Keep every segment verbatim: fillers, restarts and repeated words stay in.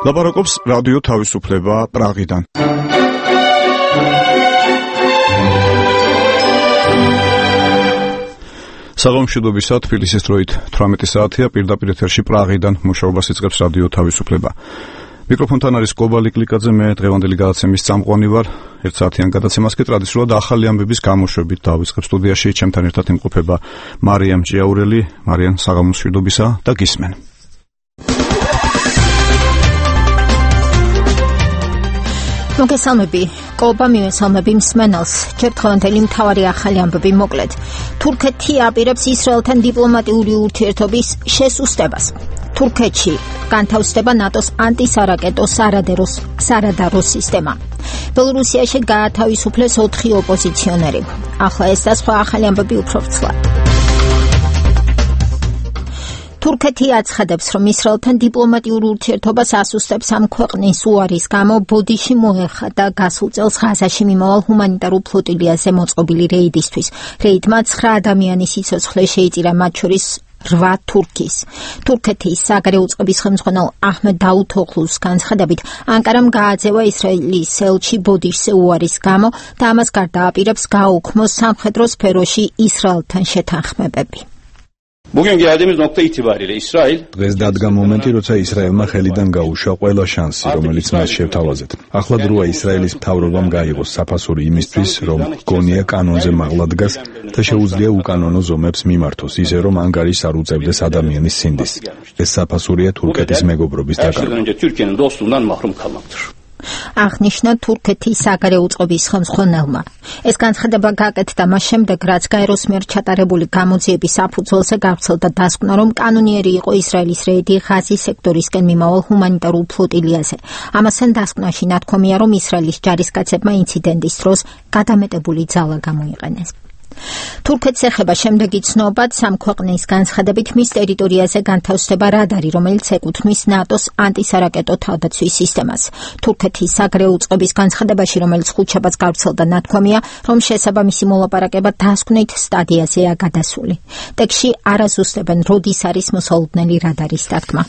ლაპარაკობს რადიო თავისუფლება პრაღიდან. საღამომშვიდობისა, თბილისის დროით თვრამეტი საათია, პირდაპირ ეთერში პრაღიდან მუშაობას იწყებს რადიო თავისუფლება. მიკროფონთან არის კობალი კლიკაძე, მე დღევანდელი გადაცემის წამყვანი ვარ. ერთ საათიან გადაცემას კი ტრადიციულად ახალი ამბების გამოშვებით დავიწყებ. სტუდიაში ჩემთან ერთად იმყოფება მარიამ ჭიაურელი. მარიამ, საღამომშვიდობისა და გისმენ. მოგესალმები, კობა მივესალმები მსმენელს. ჯერ დღევანდელი მთავარი ახალი ამბები მოკლედ. თურქეთი აპირებს ისრაელთან დიპლომატიური ურთიერთობის შესუსტებას. თურქეთში განთავსდება ნატოს ანტისარაკეტო სარადაროს სარადარო სისტემა. ბელორუსიაში გაათავისუფლეს ოთხი ოპოზიციონერი. ახლა ეს და სხვა ახალი ამბები უფრო ვრცლად. თურქეთი აცხადებს, რომ ისრაელთან დიპლომატიურ ურთიერთობას ასუსტებს ამ ქვეყნის უარის გამო ბოდიში მოეხადა გასულ წელს ღაზაში მიმავალ ჰუმანიტარულ ფლოტილიაზე მოწყობილი რეიდისთვის. რეიდმა ცხრა ადამიანის სიცოცხლე შეიწირა, მათ შორის რვა თურქის. თურქეთის საგარეო წყობის ხელმძღვანელ აჰმედ დაუთოღლუს განცხადებით, ანკარამ გააძევა ისრაელის ელჩი ბოდიშზე უარის გამო და ამას გარდა აპირებს გააუქმოს სამხედრო სფეროში ისრაელთან შეთანხმებები. Bugün geldiğimiz nokta itibariyle İsrail დღეს დადგა მომენტი, როცა ისრაელმა ხელიდან გაუშვა ყველა შანსი, რომელიც მას შევთავაზეთ. ახლა დროა ისრაელის მთავრობამ გაიღოს საფასური იმისთვის, რომ გონია კანონზე მაღლა დგას და შეუძლია უკანონო ზომებს მიმართოს, ისე რომ ანგარიშს არ უწევდეს ადამიანის სინდის. ეს საფასურია თურქეთის მეგობრობის დაკარგვა. აღნიშნა თურქეთის საგარეო წყობის ხელმძღვანელმა. ეს განცხადება გაკეთდა მას შემდეგ, რაც გაეროს მიერ ჩატარებული გამოძიების საფუძველზე გავრცელდა დასკვნა, რომ კანონიერი იყო ისრაელის რეიდი ღაზის სექტორისკენ მიმავალ ჰუმანიტარულ ფლოტილიაზე. ამასთან დასკვნაში ნათქვამია, რომ ისრაელის ჯარისკაცებმა ინციდენტის დროს გადამეტებული ძალა გამოიყენეს. თურქეთს ეხება შემდეგი ცნობაც, ამ ქვეყნის განცხადებით მის ტერიტორიაზე განთავსდება რადარი, რომელიც ეკუთვნის ნატოს ანტისარაკეტო თავდაცვის სისტემას. თურქეთის საგარეო წყობის განცხადებაში, რომელიც ხუთშაბათს გავრცელდა, ნათქვამია, რომ შესაბამისი მოლაპარაკება დასკვნით სტადიაზეა გადასული. ტექსტში არ აზუსტებენ, როდის არის მოსალოდნელი რადარის დადგმა.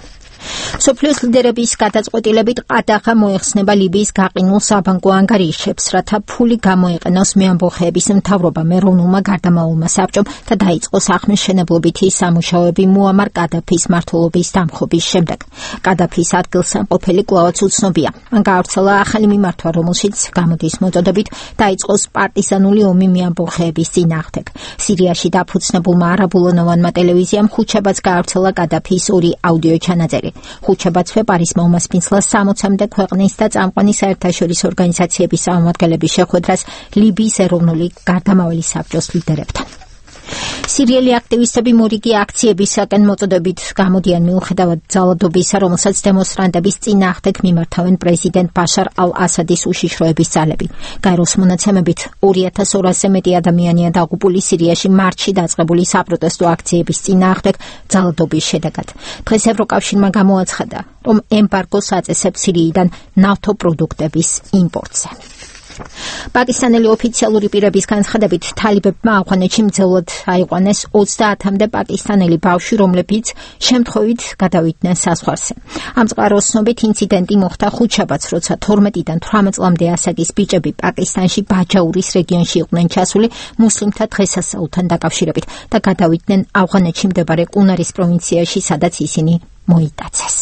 სოფლიოს ლიდერების გადაწყვეტილებით ყადაღა მოეხსნება ლიბიის გაყინულ საბანკო ანგარიშებს, რათა ფული გამოიყენოს მეამბოხეების მთავრობამ, ეროვნულმა გარდამავალმა საბჭომ და დაიწყო საქმის-მშენებლობითი სამუშაოები მუამარ კადაფის მმართველობის დამხობის შემდეგ. კადაფის ადგილსამყოფელი კვლავაც უცნობია. მან გაავრცელა ახალი მიმართვა, რომელშიც გამოდის მოწოდებით დაიწყოს პარტიზანული ომი მეამბოხეების წინააღმდეგ. სირიაში დაფუძნებულმა არაბულენოვანმა ტელევიზიამ ხუთშაბათს გაავრცელა კადაფის ორი აუდიო ჩანაწერი. ხუთშაბათსვე პარიზმა უმასპინძლა სამოცამდე ქვეყნის და წამყვანი საერთაშორისო ორგანიზაციების წარმომადგენლების შეხვედრას ლიბიის ეროვნული გარდამავალი საბჭოს ლიდერებთან. სირიელი აქტივისტები მორიგი აქციებისაკენ მოწოდებით გამოდიან მიუხედავად ძალადობისა, რომელსაც დემონსტრანტების წინააღმდეგ მიმართავენ პრეზიდენტ ბაშარ ალ-ასადის უშიშროების ძალები. გაეროს მონაცემებით ორი ათას ორასზე მეტი ადამიანია დაღუპული სირიაში მარტში დაწყებული საპროტესტო აქციების წინააღმდეგ ძალადობის შედეგად. დღეს ევროკავშირმა გამოაცხადა, რომ ემბარგოს აწესებს სირიიდან ნავთობპროდუქტების იმპორტზე. პაკისტანელი ოფიციალური პირების განცხადებით, თალიბებმა ავღანეთში მძევლად აიყვანეს ოცდაათამდე პაკისტანელი ბავშვი, რომლებიც შემთხვევით გადავიდნენ საზღვარზე. ამ წყაროს ცნობით ინციდენტი მოხდა ხუთშაბათს, როცა თორმეტიდან თვრამეტ წლამდე ასაკის ბიჭები პაკისტანში ბაჯაურის რეგიონში იყვნენ ჩასული მუსლიმთა დღესასწაულთან დაკავშირებით და გადავიდნენ ავღანეთში მდებარე კუნარის პროვინციაში, სადაც ისინი მოიტაცეს.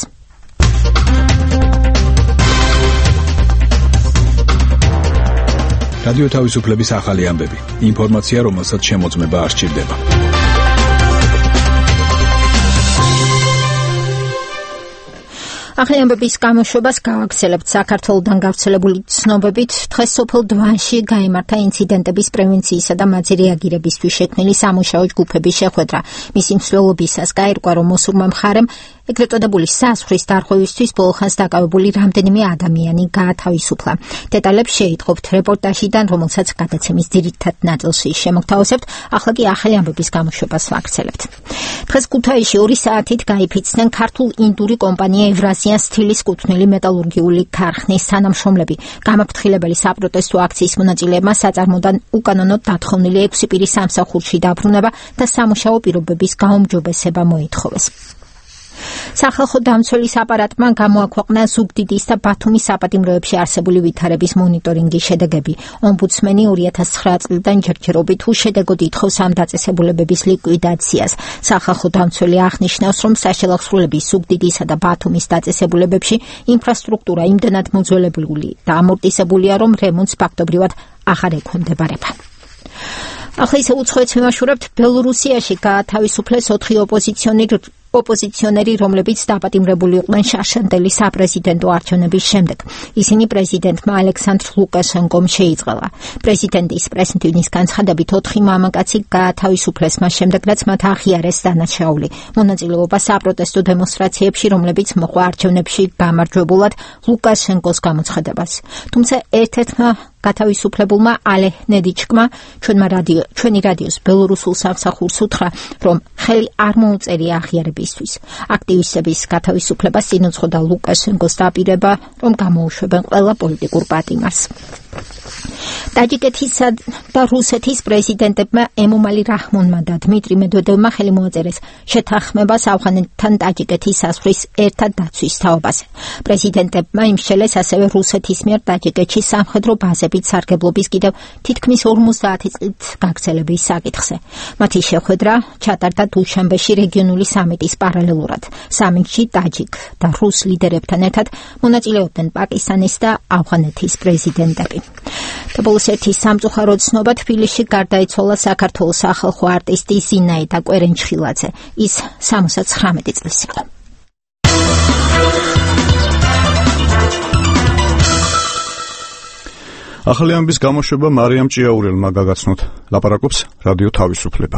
რადიო თავისუფლების ახალი ამბები. ინფორმაცია, რომელსაც შემოწმება არ სჭირდება. ახალი ამბების გამოშვებას გავაგრძელებთ. საქართველოდან გავრცელებული ცნობებით, დღეს სოფელ დვანში გაიმართა ინციდენტების პრევენციისა და მათზე რეაგირებისთვის შექმნილი სამუშაო ჯგუფების შეხვედრა. მისი მსვლელობისას გაირკვა, რომ მოსურმა მხარემ ეგრეთ წოდებული საზღვრის დარღვევისთვის ბოლოხანს დაკავებული რამდენიმე ადამიანი გაათავისუფლა. დეტალებს შეიტყობთ რეპორტაჟიდან, რომელსაც გადაცემის ძირითად ნაწილში შემოგთავაზებთ. ახლა კი ახალი ამბების გამოშვებას ვაგრძელებთ. დღეს ქუთაისში ორი საათით გაიფიცნენ ქართულ ინდური კომპანია ევრაზიან სტილის კუთვნილი მეტალურგიული ქარხნის თანამშრომლები. გამაფრთხილებელი საპროტესტო აქციის მონაწილეებმა საწარმოდან უკანონოდ დათხოვნილი ექვსი პირის სამსახურში დაბრუნება და სამუშაო პირობების გაუმჯობესება მოითხოვეს. სახალხო დამცველის აპარატმა გამოაქვეყნა ზუგდიდის და ბათუმის საპატიმროებში არსებული ვითარების მონიტორინგის შედეგები. ომბუდსმენი ორი ათას ცხრა წლიდან ჯერჯერობით უშედეგოდ ითხოვს ამ დაწესებულებების ლიკვიდაციას. სახალხო დამცველი აღნიშნავს, რომ საშელახსრულების ზუგდიდისა და ბათუმის დაწესებულებებში ინფრასტრუქტურა იმდენად მოძველებული და ამორტიზებულია, რომ რემონტს ფაქტობრივად აღარ ექვემდებარება. ახლა ისე უცხოეთს ვიმაშურებთ. ბელორუსიაში გაათავისუფლეს ოთხი ოპოზიციონერი ოპოზიციონერი, რომლებიც დაპატიმრებული იყვნენ შარშანდელის საპრეზიდენტო არჩევნების შემდეგ. ისინი პრეზიდენტმა ალექსანდრ ლუკაშენკომ შეიწყალა. პრეზიდენტის პრესმიტივის განცხადებით ოთხი მამაკაცი გაათავისუფლეს მას შემდეგ, რაც მათ აღიარეს დანაშაული. მონაწილეობა საპროტესტო დემონსტრაციებში, რომლებიც მოყვა არჩევნებში გამარჯვებულად ლუკაშენკოს გამოცხადებას. თუმცა ერთ-ერთმა გათავისუფლებულმა ალე ნედიჩკმა ჩვენმა რადიო ჩვენი რადიოს ბელორუსულ სამსახურს უთხრა, რომ ხელი არ მოუწერია აღიარებისთვის. აქტივისტების გათავისუფლებას წინ უძღოდა ლუკაშენკოს დაპირება, რომ გამოუშვებენ ყველა პოლიტიკურ პატიმარს. ტაჯიკეთისა და რუსეთის პრეზიდენტებმა ემომალი რაჰმონმა და დმიტრი მედვედევმა ხელი მოაწერეს შეთანხმებას ავღანეთთან ტაჯიკეთის საზღვრის ერთად დაცვის თაობაზე. პრეზიდენტებმა იმსჯელეს ასევე რუსეთის მიერ ტაჯიკეთში სამხედრო ბაზებით სარგებლობის კიდევ თითქმის ორმოცდაათი წლით გაგრძელების საკითხზე. მათი შეხვედრა ჩატარდა დუშანბეში რეგიონული სამიტის პარალელურად. სამიტში ტაჯიკ და რუს ლიდერებთან ერთად მონაწილეობდნენ პაკისტანის და ავღანეთის პრეზიდენტები. ბოლოს ერთი სამწუხარო ცნობა თბილისში გარდაიცვალა საქართველოს სახალხო არტისტი ზინაიდა კვერენჩხილაძე. ის სამოცდათხრამეტი წლის იყო. ახალი ამბის გამოშვება მარიამ ჭიაურელმა გაგაცნოთ. ლაპარაკობს რადიო თავისუფლება.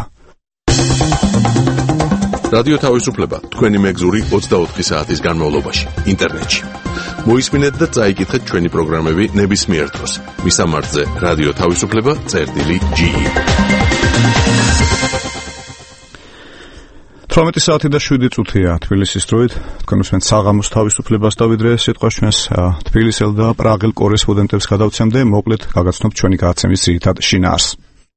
რადიო თავისუფლება თქვენი მეგზური ოცდაოთხი საათის განმავლობაში ინტერნეტში. მოისმინეთ და წაიკითხეთ ჩვენი პროგრამები ნებისმიერ დროს. მისამართზე რადიო თავისუფლება წერტილი ჯი. თვრამეტი საათი და შვიდი წუთია თბილისის დროით. თქვენ უსმენთ საღამოს თავისუფლებას და ვიდრე სიტყვა ჩვენს თბილისელ და პრაღელ კორესპონდენტებს გადავცემდე, მოკლედ გაგაცნობთ ჩვენი გადაცემის ძირითად შინაარსს.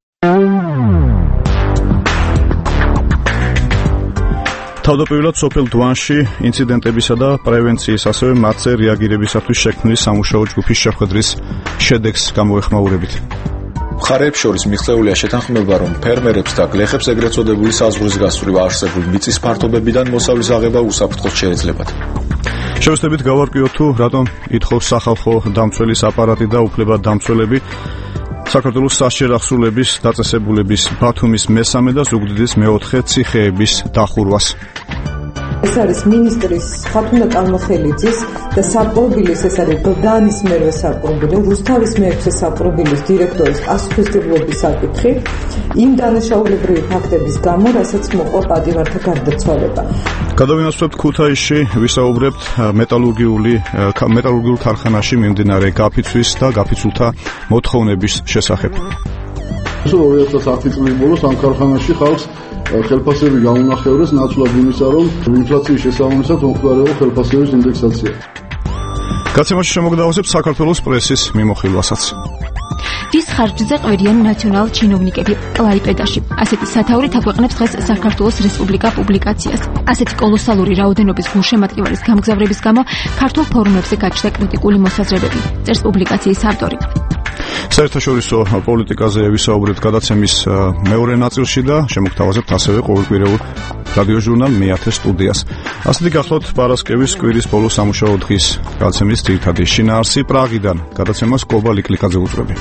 თავდაპირველად სოფელ დვანში ინციდენტებისა და პრევენციის, ასევე მათზე რეაგირებისათვის შექმნილი სამუშაო ჯგუფის შეხვედრის შედეგს გამოეხმაურებით. მხარეებს შორის მიღწეულია შეთანხმება, რომ ფერმერებს და გლეხებს ეგრეთ წოდებული საზღვრის გასწვრივ არსებულ მიწის ფართობებიდან მოსავლის აღება უსაფრთხოდ შეეძლებათ. შევეცდებით გავარკვიოთ თუ რატომ ითხოვს სახალხო დამცველის აპარატი და უფლებადამცველები საქართველოს საშერახსრულების დაწესებულების ბათუმის მესამე და ზუგდიდის მეოთხე ციხეების დახურვას. ეს არის მინისტრის ხათუნა კალმახელიძის და საპყრობილის, ეს არის ბოგდანის მერვე საპყრობილი, რუსთავის მეექვსე საპყრობილის დირექტორის პასუხისმგებლობის საკითხი იმ დანაშაულებრივი ფაქტების გამო, რასაც მოყვა პატიმართა გარდაცვალება. გადავინაცვლებთ ქუთაისში, ვისაუბრებთ მეტალურგიული მეტალურგიულ ქარხანაში მიმდინარე გაფიცვის და გაფიცულთა მოთხოვნების შესახებ. ორი ათას ათი წლის ბოლოს ამ ქარხანაში ხალხს ხელფასები გაუნახევრეს ნაცვლად იმისა, რომ ინფლაციის შესაბამისად მომხდარიყო ხელფასების ინდექსაცია. გაცემაში შემოგთავაზებთ საქართველოს პრესის მიმოხილვასაც. ვის ხარჯზე ყვერიან ნაციონალ ჩინოვნიკები კლაიპედაში. ასეთი სათაურით აქვეყნებს დღეს საქართველოს რესპუბლიკა პუბლიკაციას. ასეთი კოლოსალური რაოდენობის გულშემატკივრის გამგზავრების გამო ქართულ ფორუმებზე გაჩნდა კრიტიკული მოსაზრებები. წერს პუბლიკაციის ავტორი. საერთაშორისო პოლიტიკაზე ვისაუბრებთ გადაცემის მეორე ნაწილში და შემოგთავაზებთ ასევე ყოველკვირეულ რადიოჟურნალ მეათე სტუდიას. ასეთი გახლავთ პარასკევის კვირის ბოლო სამუშაო დღის გადაცემის ძირითადი შინაარსი პრაღიდან. გადაცემას კობა ლიკლიკაძე უძღვები.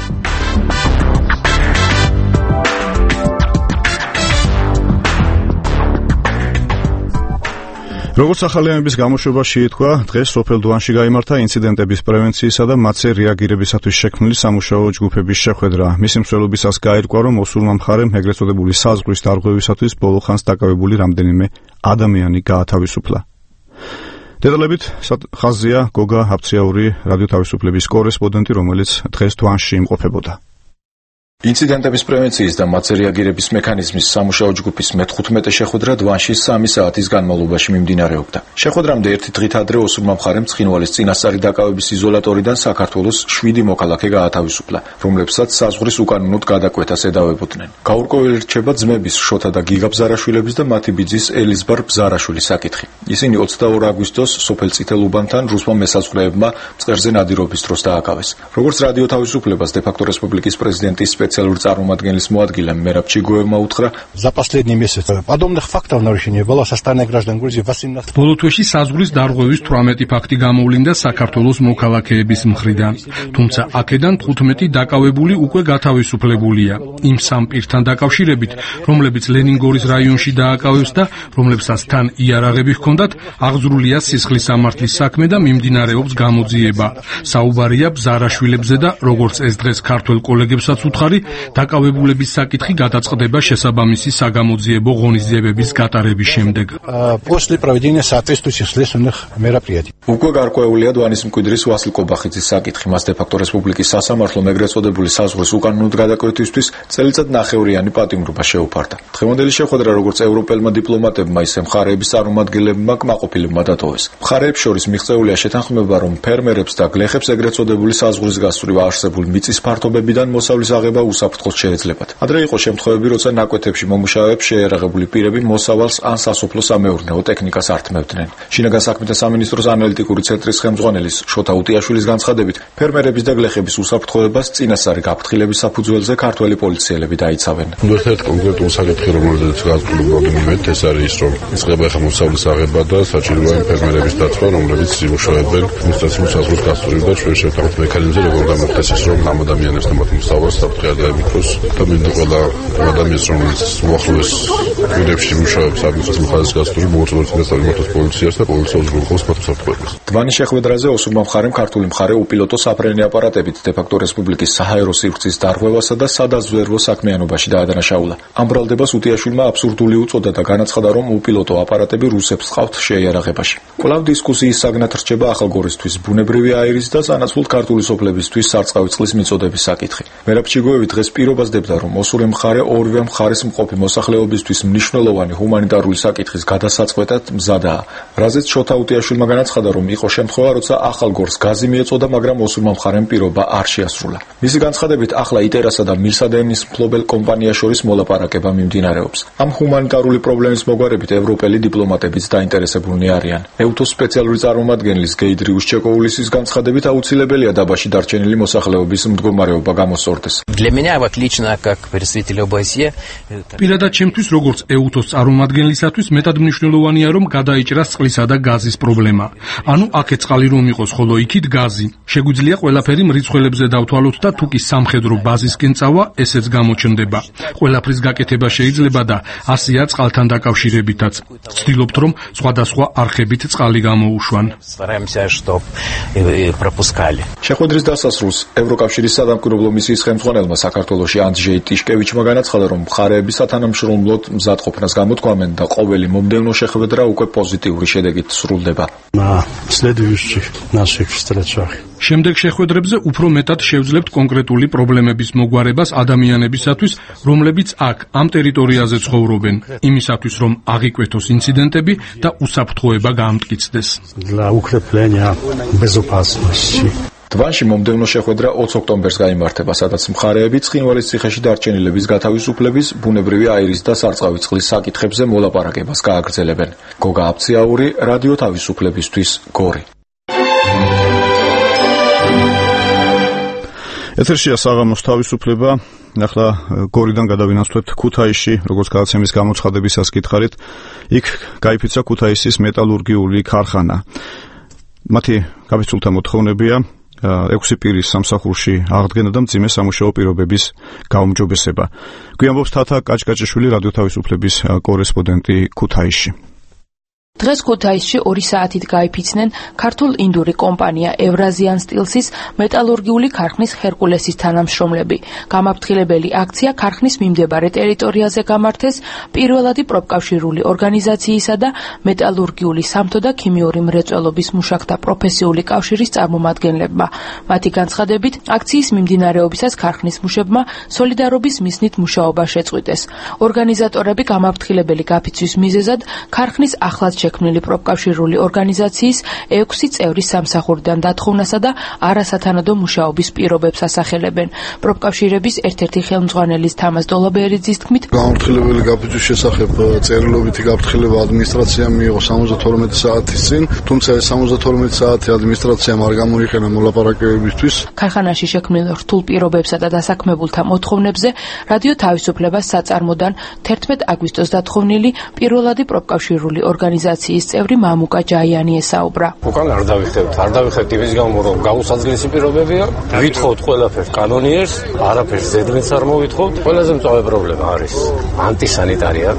როგორც ახალი ამბის გამოშვება შეითქვა, დღეს სოფელ დვანში გაიმართა ინციდენტების პრევენციისა და მათზე რეაგირებისათვის შექმნილი სამუშაო ჯგუფების შეხვედრა. მისი მსვლელობისას გაირკვა, რომ მოსულმა მხარემ ეგრეთ წოდებული საზღვრის დარღვევისათვის ბოლო ხანს დაკავებული რამდენიმე ადამიანი გაათავისუფლა. დეტალებით ხაზია გოგა აფციაური, რადიო თავისუფლების კორესპონდენტი, რომელიც დღეს დვანში იმყოფებოდა. ინციდენტების პრევენციის და მათზე რეაგირების მექანიზმის სამუშაო ჯგუფის მეთხუთმეტე შეხვედრა დვანში სამი საათის განმავლობაში მიმდინარეობდა. შეხვედრამდე ერთი დღით ადრე ოსურმა მხარემ ცხინვალის წინასწარი დაკავების იზოლატორიდან საქართველოს შვიდი მოქალაქე გაათავისუფლა, რომლებსაც საზღვრის უკანონოდ გადაკვეთას ედავებოდნენ. გაურკვეველი რჩება ძმების შოთა და გიგა ბზარაშვილების და მათი ბიძის ელიზბარ ბზარაშვილის საკითხი. ისინი ოცდაორ აგვისტოს სოფელ წითელ უბანთან რუსმა მესაზღვრეებმა მწყერზე ნადირობის დროს დააკავეს. როგორც რადიო თავისუფლებას დე-ფაქტო რესპუბლიკის პრეზიდენტის специальный წარმომადგენლის მოადგილემ მერაბ ჩიგოევმა უთხრა: За последний месяц подобных фактов нарушения было со стороны граждан Грузии восемнадцать. ბოლო თვეში საზღვრის დარღვევის თვრამეტი ფაქტი გამოვლინდა საქართველოს მოქალაქეების მხრიდან, თუმცა აქედან თხუთმეტი დაკავებული უკვე გათავისუფლებულია. იმ სამ პირთან დაკავშირებით, რომლებიც ლენინგორის რაიონში დააკავეს და რომლებსაც თან იარაღები ჰქონდათ, აღძრულია სისხლის სამართლის საქმე და მიმდინარეობს გამოძიება. საუბარია ბზარაშვილებზე და როგორც ეს დღეს ქართველ კოლეგებსაც უთხარი, დაკავებულების საკითხი გადაწყდება შესაბამისი საგამოძიებო ღონისძიებების გატარების შემდეგ. После проведения соответствующих следственных мероприятий. უკვე გარკვეულია დვანის მკვიდრის ვასილ კობახიძის საკითხი. მას დე-ფაქტო რესპუბლიკის სასამართლომ ეგრეთ წოდებული საზღვრის უკანონოდ გადაკვეთისთვის წელიწად ნახევრიანი პატიმრობა შეუფარდა. დღევანდელი შეხვედრა როგორც ევროპელმა დიპლომატებმა, ისე მხარეების წარმომადგენლებმა კმაყოფილებმა დატოვეს. მხარეებს შორის მიღწეულია შეთანხმება, რომ ფერმერებს და გლეხებს ეგრეთ წოდებული საზღვრის გასწვრივ არსებულ მიწის ფართობებიდან მოსავლის აღება უსაფრთხოდ შეეძლებათ. ადრე იყო შემთხვევები, როცა ნაკვეთებში მომუშავეებს შეიარაღებული პირები მოსავალს ან სასოფლო-სამეურნეო ტექნიკას ართმევდნენ. შინაგან საქმეთა სამინისტროს ანალიტიკური ცენტრის ხელმძღვანელის შოთა უტიაშვილის განცხადებით, ფერმერების და გლეხების უსაფრთხოებას წინასწარი გაფრთხილების საფუძველზე ქართველი პოლიციელები დაიცავენ. ერთ-ერთი კონკრეტული საკითხი, რომელზეც გავსკვლავდით, ეს არის ის, რომ იწყება ახლა მოსავლის აღება და საჭიროა ფერმერების დაცვა, რომლებიც იმუშავებენ адმინისტრაციული საზღვრის გასწვრივ და ჩვენ შევთავაზეთ მექანიზმზე, როგორ გამოხდეს ის, რომ ამ ადამიანებს და მათ მოსავალს საფრთხე არ დაემუქროს და მინდა ყველა ადამიანს, რომელიც უახლოეს პირებში იმუშავებს ადმინისტრაციული ხაზის გასწვრივ, მოუწოდოთ სამართლის პოლიციას და პოლიციას უღრუხოს მათ უსაფრთხოებას. დვანის შეხვედრაზე ოსურმა მხარემ ქართული მხარე უპილოტო საფრენი აპარატებით დე-ფაქტო რესპუბლიკის საჰაერო სივრცის დარღვევასა და სადაზვერვო საქმიანობაში დაადანაშაულა. ამ ბრალდებას უტიაშვილმა აბსურდული უწოდა და განაცხადა, რომ უპილოტო აპარატები რუსებს ყავთ შეიარაღებაში. კვლავ დისკუსიის საგნად რჩება ახალგორისთვის ბუნებრივი აირის და სანაცვლოდ ქართული სოფლებისთვის სარწყავი წყლის მიწოდების საკითხი. მერაბ ჩიგოევი დღეს პირობასდებდა, რომ ოსური მხარე ორივე მხარის მყოფი მოსახლეობისთვის მნიშვნელოვანი ჰუმანიტარული საკითხის გადასაწყვეტად მზადაა. რაზეც შოთა უტიაშვილმა განაცხადა, რომ იყო შემთხვევა, როცა ახალგორს გაზი მიეწოდა, მაგრამ ოსურმა მხარემ პირობა არ შეასრულა. მისი განცხადებით, ახლა iterasა და მილსადენის მფლობელ კომპანიას შორის მოლაპარაკება მიმდინარეობს. ამ ჰუმანიტარული პრობლემის მოგვარებით ევროპელი დიპლომატებიც დაინტერესებულნი არიან. ეუთოს სპეციალური წარმომადგენლის გეიდრი უშჩეკოულისის განცხადებით, აუცილებელია დაბაში დარჩენილი მოსახლეობის მდგომარეობა გამოსწორდეს. Для меня вот лично как представителя ОБСЕ პირადად ჩემთვის როგორც ეუთოს წარმომადგენლისათვის მეტად მნიშვნელოვანია რომ გადაიჭრას წყლისა და გაზის პრობლემა. ანუ აქეთ წყალი რომ იყოს, ხოლო იქით გაზი. შეგვიძლია ყველაფერი მრიცხველებზე დავთვალოთ და თუ კი სამხედრო ბაზისკენ წავა, ესეც გამოჩნდება. ყველაფრის გაკეთება შეიძლება და ასეა წყალთან დაკავშირებითაც. ვცდილობთ რომ სხვადასხვა არხებით წყალი გამოუშვან. Стараемся, чтоб пропускали. შეხვედრის დასასრულს ევროკავშირის სადამკვირვებლო მისიის ხელმძღვანელმა საქართველოში ანდრეი ტიშკევიჩმა განაცხადა, რომ მხარეები სათანამშრომლოდ მზადყოფნას გამოთქვამენ და ყოველი მომდევნო შეხვედრა უკვე პოზიტიური შედეგით სრულდება. შემდეგ შეხვედრებზე უფრო მეტად შევძლებთ კონკრეტული პრობლემების მოგვარებას ადამიანებისათვის, რომლებიც აქ ამ ტერიტორიაზე ცხოვრობენ, იმისათვის რომ აღიკვეთოს ინციდენტები და უსაფრთხოება გაამტკიცდეს. დვანში მომდევნო შეხვედრა ოცი ოქტომბერს გაიმართება, სადაც მხარეები ცხინვალის ციხეში დარჩენილების გათავისუფლების, ბუნებრივი აირის და სარწყავი წყლის საკითხებზე მოლაპარაკებას გააგრძელებენ. გოგა აფციაური, რადიო თავისუფლებისთვის, გორი. ეთერშია საღამოს თავისუფლება. ახლა გორიდან გადავინაცვლებთ ქუთაისში, როგორც გადაცემის გამოცხადებისას გითხარით, იქ გაიფიცა ქუთაისის მეტალურგიული ქარხანა. მათი გაფიცულთა მოთხოვნებია ექვსი პირის სამსახურში აღდგენა და მძიმე სამუშაო პირობების გაუმჯობესება. გვიამბობს თათა კაჭკაჭიშვილი, რადიო თავისუფლების კორესპონდენტი ქუთაისში. დღეს ქუთაისში ორი საათით გაიფიცნენ ქართულ-ინდური კომპანია ევრაზიან სტილსის მეტალურგიული ქარხნის ჰერკულესის თანამშრომლები. გამაფრთხილებელი აქცია ქარხნის მიმდებარე ტერიტორიაზე გამართეს პირველადი პროფკავშირული ორგანიზაციისა და მეტალურგიული სამთო და ქიმიური მრეწველობის მუშაკთა პროფესიული კავშირის წარმომადგენლებმა. მათი განცხადებით, აქციის მიმდინარეობისას ქარხნის მუშებმა სოლიდარობის მიზნით მუშაობა შეწყვიტეს. ორგანიზატორები გამაფრთხილებელი გაფიცვის მიზეზად ქარხნის ახლად შექმნილი პროფკავშირული ორგანიზაციის ექვსი წევრის სამსახურიდან დათხოვნასა და არასათანადო მუშაობის პირობებს ასახელებენ. პროფკავშირების ერთ-ერთი ხელმძღვანელის თამაზ დოლაბერიძის თქმით, გამაფრთხილებელი გაფიცვის შესახებ წერილობითი გაფრთხილება ადმინისტრაციამ მიიღო სამოცდათორმეტი საათის წინ, თუმცა ეს სამოცდათორმეტი საათი ადმინისტრაციამ არ გამოიყენა მოლაპარაკებებისთვის. ქარხანაში შექმნილ რთულ პირობებსა და დასაქმებულთა მოთხოვნებზე რადიო თავისუფლებას საწარმოდან თერთმეტ აგვისტოს დათხოვნილი პირველადი პროფკავშირული ორგანიზაციის წევრი მამუკა ჯაიანი ესაუბრა. უკან არ დავიხდებთ, არ დავიხდებთ იმის გამო, რომ გაუსაძლისი პირობებია. ვითხოვთ ყველაფერს კანონიერს, არაფერს ზედმეტს არ მოვითხოვთ. ყველაზე მწვავე პრობლემა არის ანტისანიტარია,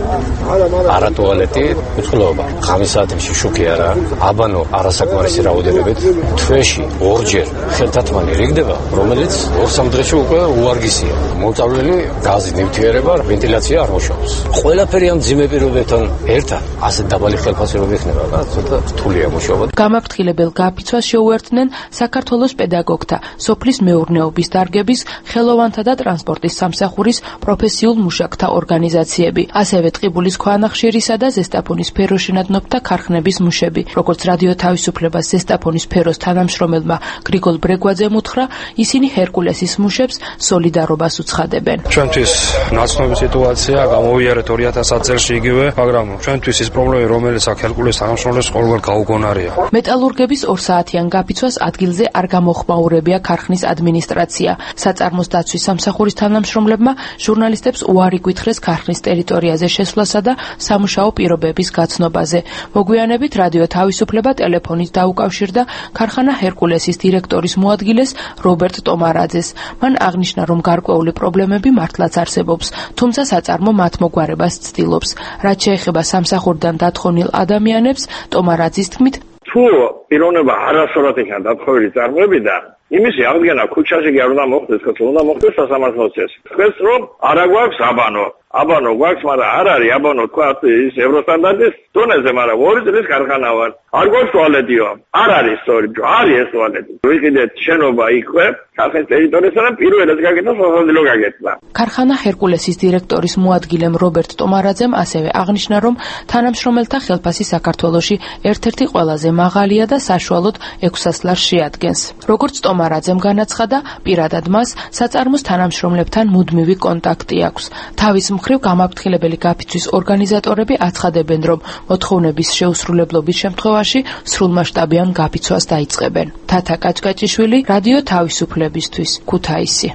არა ტუალეტი, უწყლობა. ხამის საათებში შუქი არა, აბანო არასაკმარისი რაოდენობით, თვეში ორჯერ ხელთათმანი რიგდება, რომელიც ორ-სამ დღეში უკვე უარგისია. მოწავლილი გაზი ნივთიერება, ვენტილაცია არ მუშაობს. ყველაფერი ამ ძიმე პირობებთან ერთად ასე დაბალი ხელფასებები იქნება და ცოტა რთულია მუშაობა. გამაფრთხილებელ გაფიცვას შეუერთდნენ საქართველოს პედაგოგთა, სოფლის მეურნეობის დარგების, ხელოვანთა და ტრანსპორტის სამსახურის პროფესიულ მუშაკთა ორგანიზაციები, ასევე ტყიბულის ქვანახშირისა და ზესტაფონის სფეროშენადნობთა ქარხნების მუშები. როგორც რადიო თავისუფლებას ზესტაფონის სფეროს თანამშრომელმა გრიგოლ ბრეგვაძემ უთხრა, ისინი ჰერკულესის მუშებს სოლიდარობას უცხადებენ. ჩვენთვის ნაცნობი სიტუაცია, გამოვიარეთ ორი ათას ათ წელს იგივე, მაგრამ ჩვენთვის ის პრობლემა, რომელიც აქ ჰერკულეს თანამშრომლებს ყოველგვარ გაუგონარია. მეტალურგების ორ საათიან გაფიცვას ადგილზე არ გამოხმაურებია ქარხნის ადმინისტრაცია. საწარმოს დაცვის სამსახურის თანამშრომლებმა ჟურნალისტებს უარი გვითხრეს ქარხნის ტერიტორიაზე შესვლასა და სამუშაო პირობების გაცნობაზე. მოგვიანებით რადიო თავისუფლება ტელეფონით დაუკავშირდა ქარხანა ჰერკულესის დირექტორის მოადგილეს რობერტ ტომარაძეს. მან აღნიშნა, რომ გარკვეული პრობლემები მართლაც არსებობს, თუმცა საწარმო მათ მოგვარებას ცდილობს. რაც შეეხება სამსახურიდან დათხოვნილ ადამიანებს, ტომარაძის თქმით, თუ პიროვნება არასწორად იქნა დათხოვილი წარმოებიდან, იმისი აღდგენა ქუჩაში კი არ უნდა მოხდეს, ხო უნდა მოხდეს სასამართლოს წესით. თქვენს რომ არა გვაქვს აბანო, აბანო გვაქვს, მაგრამ არ არის აბანო თქვა ის ევროსტანდარტის დონეზე, მაგრამ ორი წლის ქარხანა ვარ. არ გვაქვს ტუალეტიო, არ არის სწორი, არის ეს ტუალეტი. ვიყიდეთ შენობა იქვე, ქარხნის ტერიტორიასთან პირველად გაკეთდა სასადილო გაკეთდა. ქარხანა ჰერკულესის დირექტორის მოადგილემ რობერტ ტომარაძემ ასევე აღნიშნა, რომ თანამშრომელთა ხელფასი საქართველოში ერთ-ერთი ყველაზე მაღალია და საშუალოდ ექვსას ლარს შეადგენს. როგორც ტომარაძემ განაცხადა, პირადად მას საწარმოს თანამშრომლებთან მუდმივი კონტაქტი აქვს. თავის მხრივ გამაფრთხილებელი გაფიცვის ორგანიზატორები აცხადებენ, რომ მოთხოვნების შეუსრულებლობის შემთხვევაში სრულმასშტაბიან გაფიცვას დაიწყებენ. თათა კაჭკაჭიშვილი, რადიო თავისუფლებისთვის, ქუთაისი.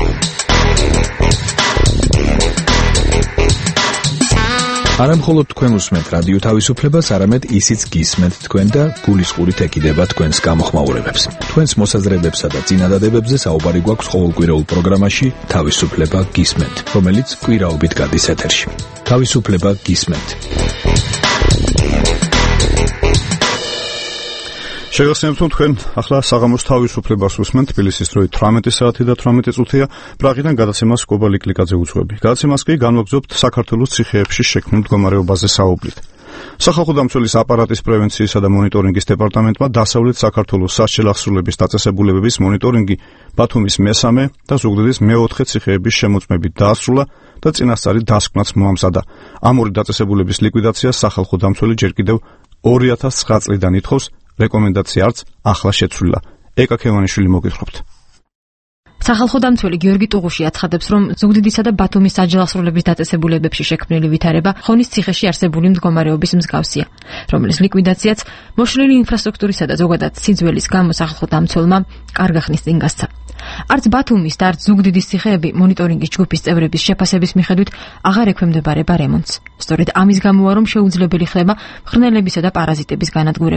არა მხოლოდ თქვენ უსმენთ რადიო თავისუფლებას, არამედ ისიც გისმენთ თქვენ და გულისყურით ეკიდება თქვენს გამოხმაურებებს. თქვენს მოსაზრებებსა და წინადადებებზე საუბარი გვაქვს ყოველკვირეულ პროგრამაში თავისუფლება გისმენთ, რომელიც კვირაობით გადის ეთერში. თავისუფლება გისმენთ. შეგახსენებთ, რომ თქვენ ახლა საღამოს თავისუფლებას უსმენთ. თბილისის დროით თვრამეტი საათი და თვრამეტი წუთია. პრაღიდან გადაცემას კობა ლიკლიკაძე უძღვები. გადაცემას კი განვაგრძობთ საქართველოს ციხეებში შექმნილ მდგომარეობაზე საუბრით. სახალხო დამცველის აპარატის პრევენციისა და მონიტორინგის დეპარტამენტმა დასავლეთ საქართველოს სასჯელ აღსრულების დაწესებულებების მონიტორინგი ბათუმის მესამე და ზუგდიდის მეოთხე ციხეების შემოწმებით დაასრულა და წინასწარი დასკვნაც მოამზადა. ამ ორი დაწესებულების ლიკვიდაციას სახალხო დამცველი ჯერ კიდევ ორი ათას ცხრა წლიდან ითხოვს. რეკომენდაცია არც ახლა შეცვლილა. ეკა ქევანიშვილი მოგიხსენებთ. სახალხო დამცველი გიორგი ტუღუში აცხადებს, რომ ზუგდიდისა და ბათუმის სასჯელ აღსრულების დაწესებულებებში შექმნილი ვითარება ხონის ციხეში არსებული მდგომარეობის მსგავსია, რომლის ლიკვიდაციაც მოშლილი ინფრასტრუქტურისა და ზოგადად სიძველის გამო სახალხო დამცველმა კარგა ხნის წინ გასცა. არც ბათუმის და არც ზუგდიდის ციხეები მონიტორინგის ჯგუფის წევრების შეფასების მიხედვით აღარ ექვემდებარება რემონტს. სწორედ ამის გამოა, რომ შეუძლებელი ხდება მღრღნელებისა და პარაზიტების განადგურება.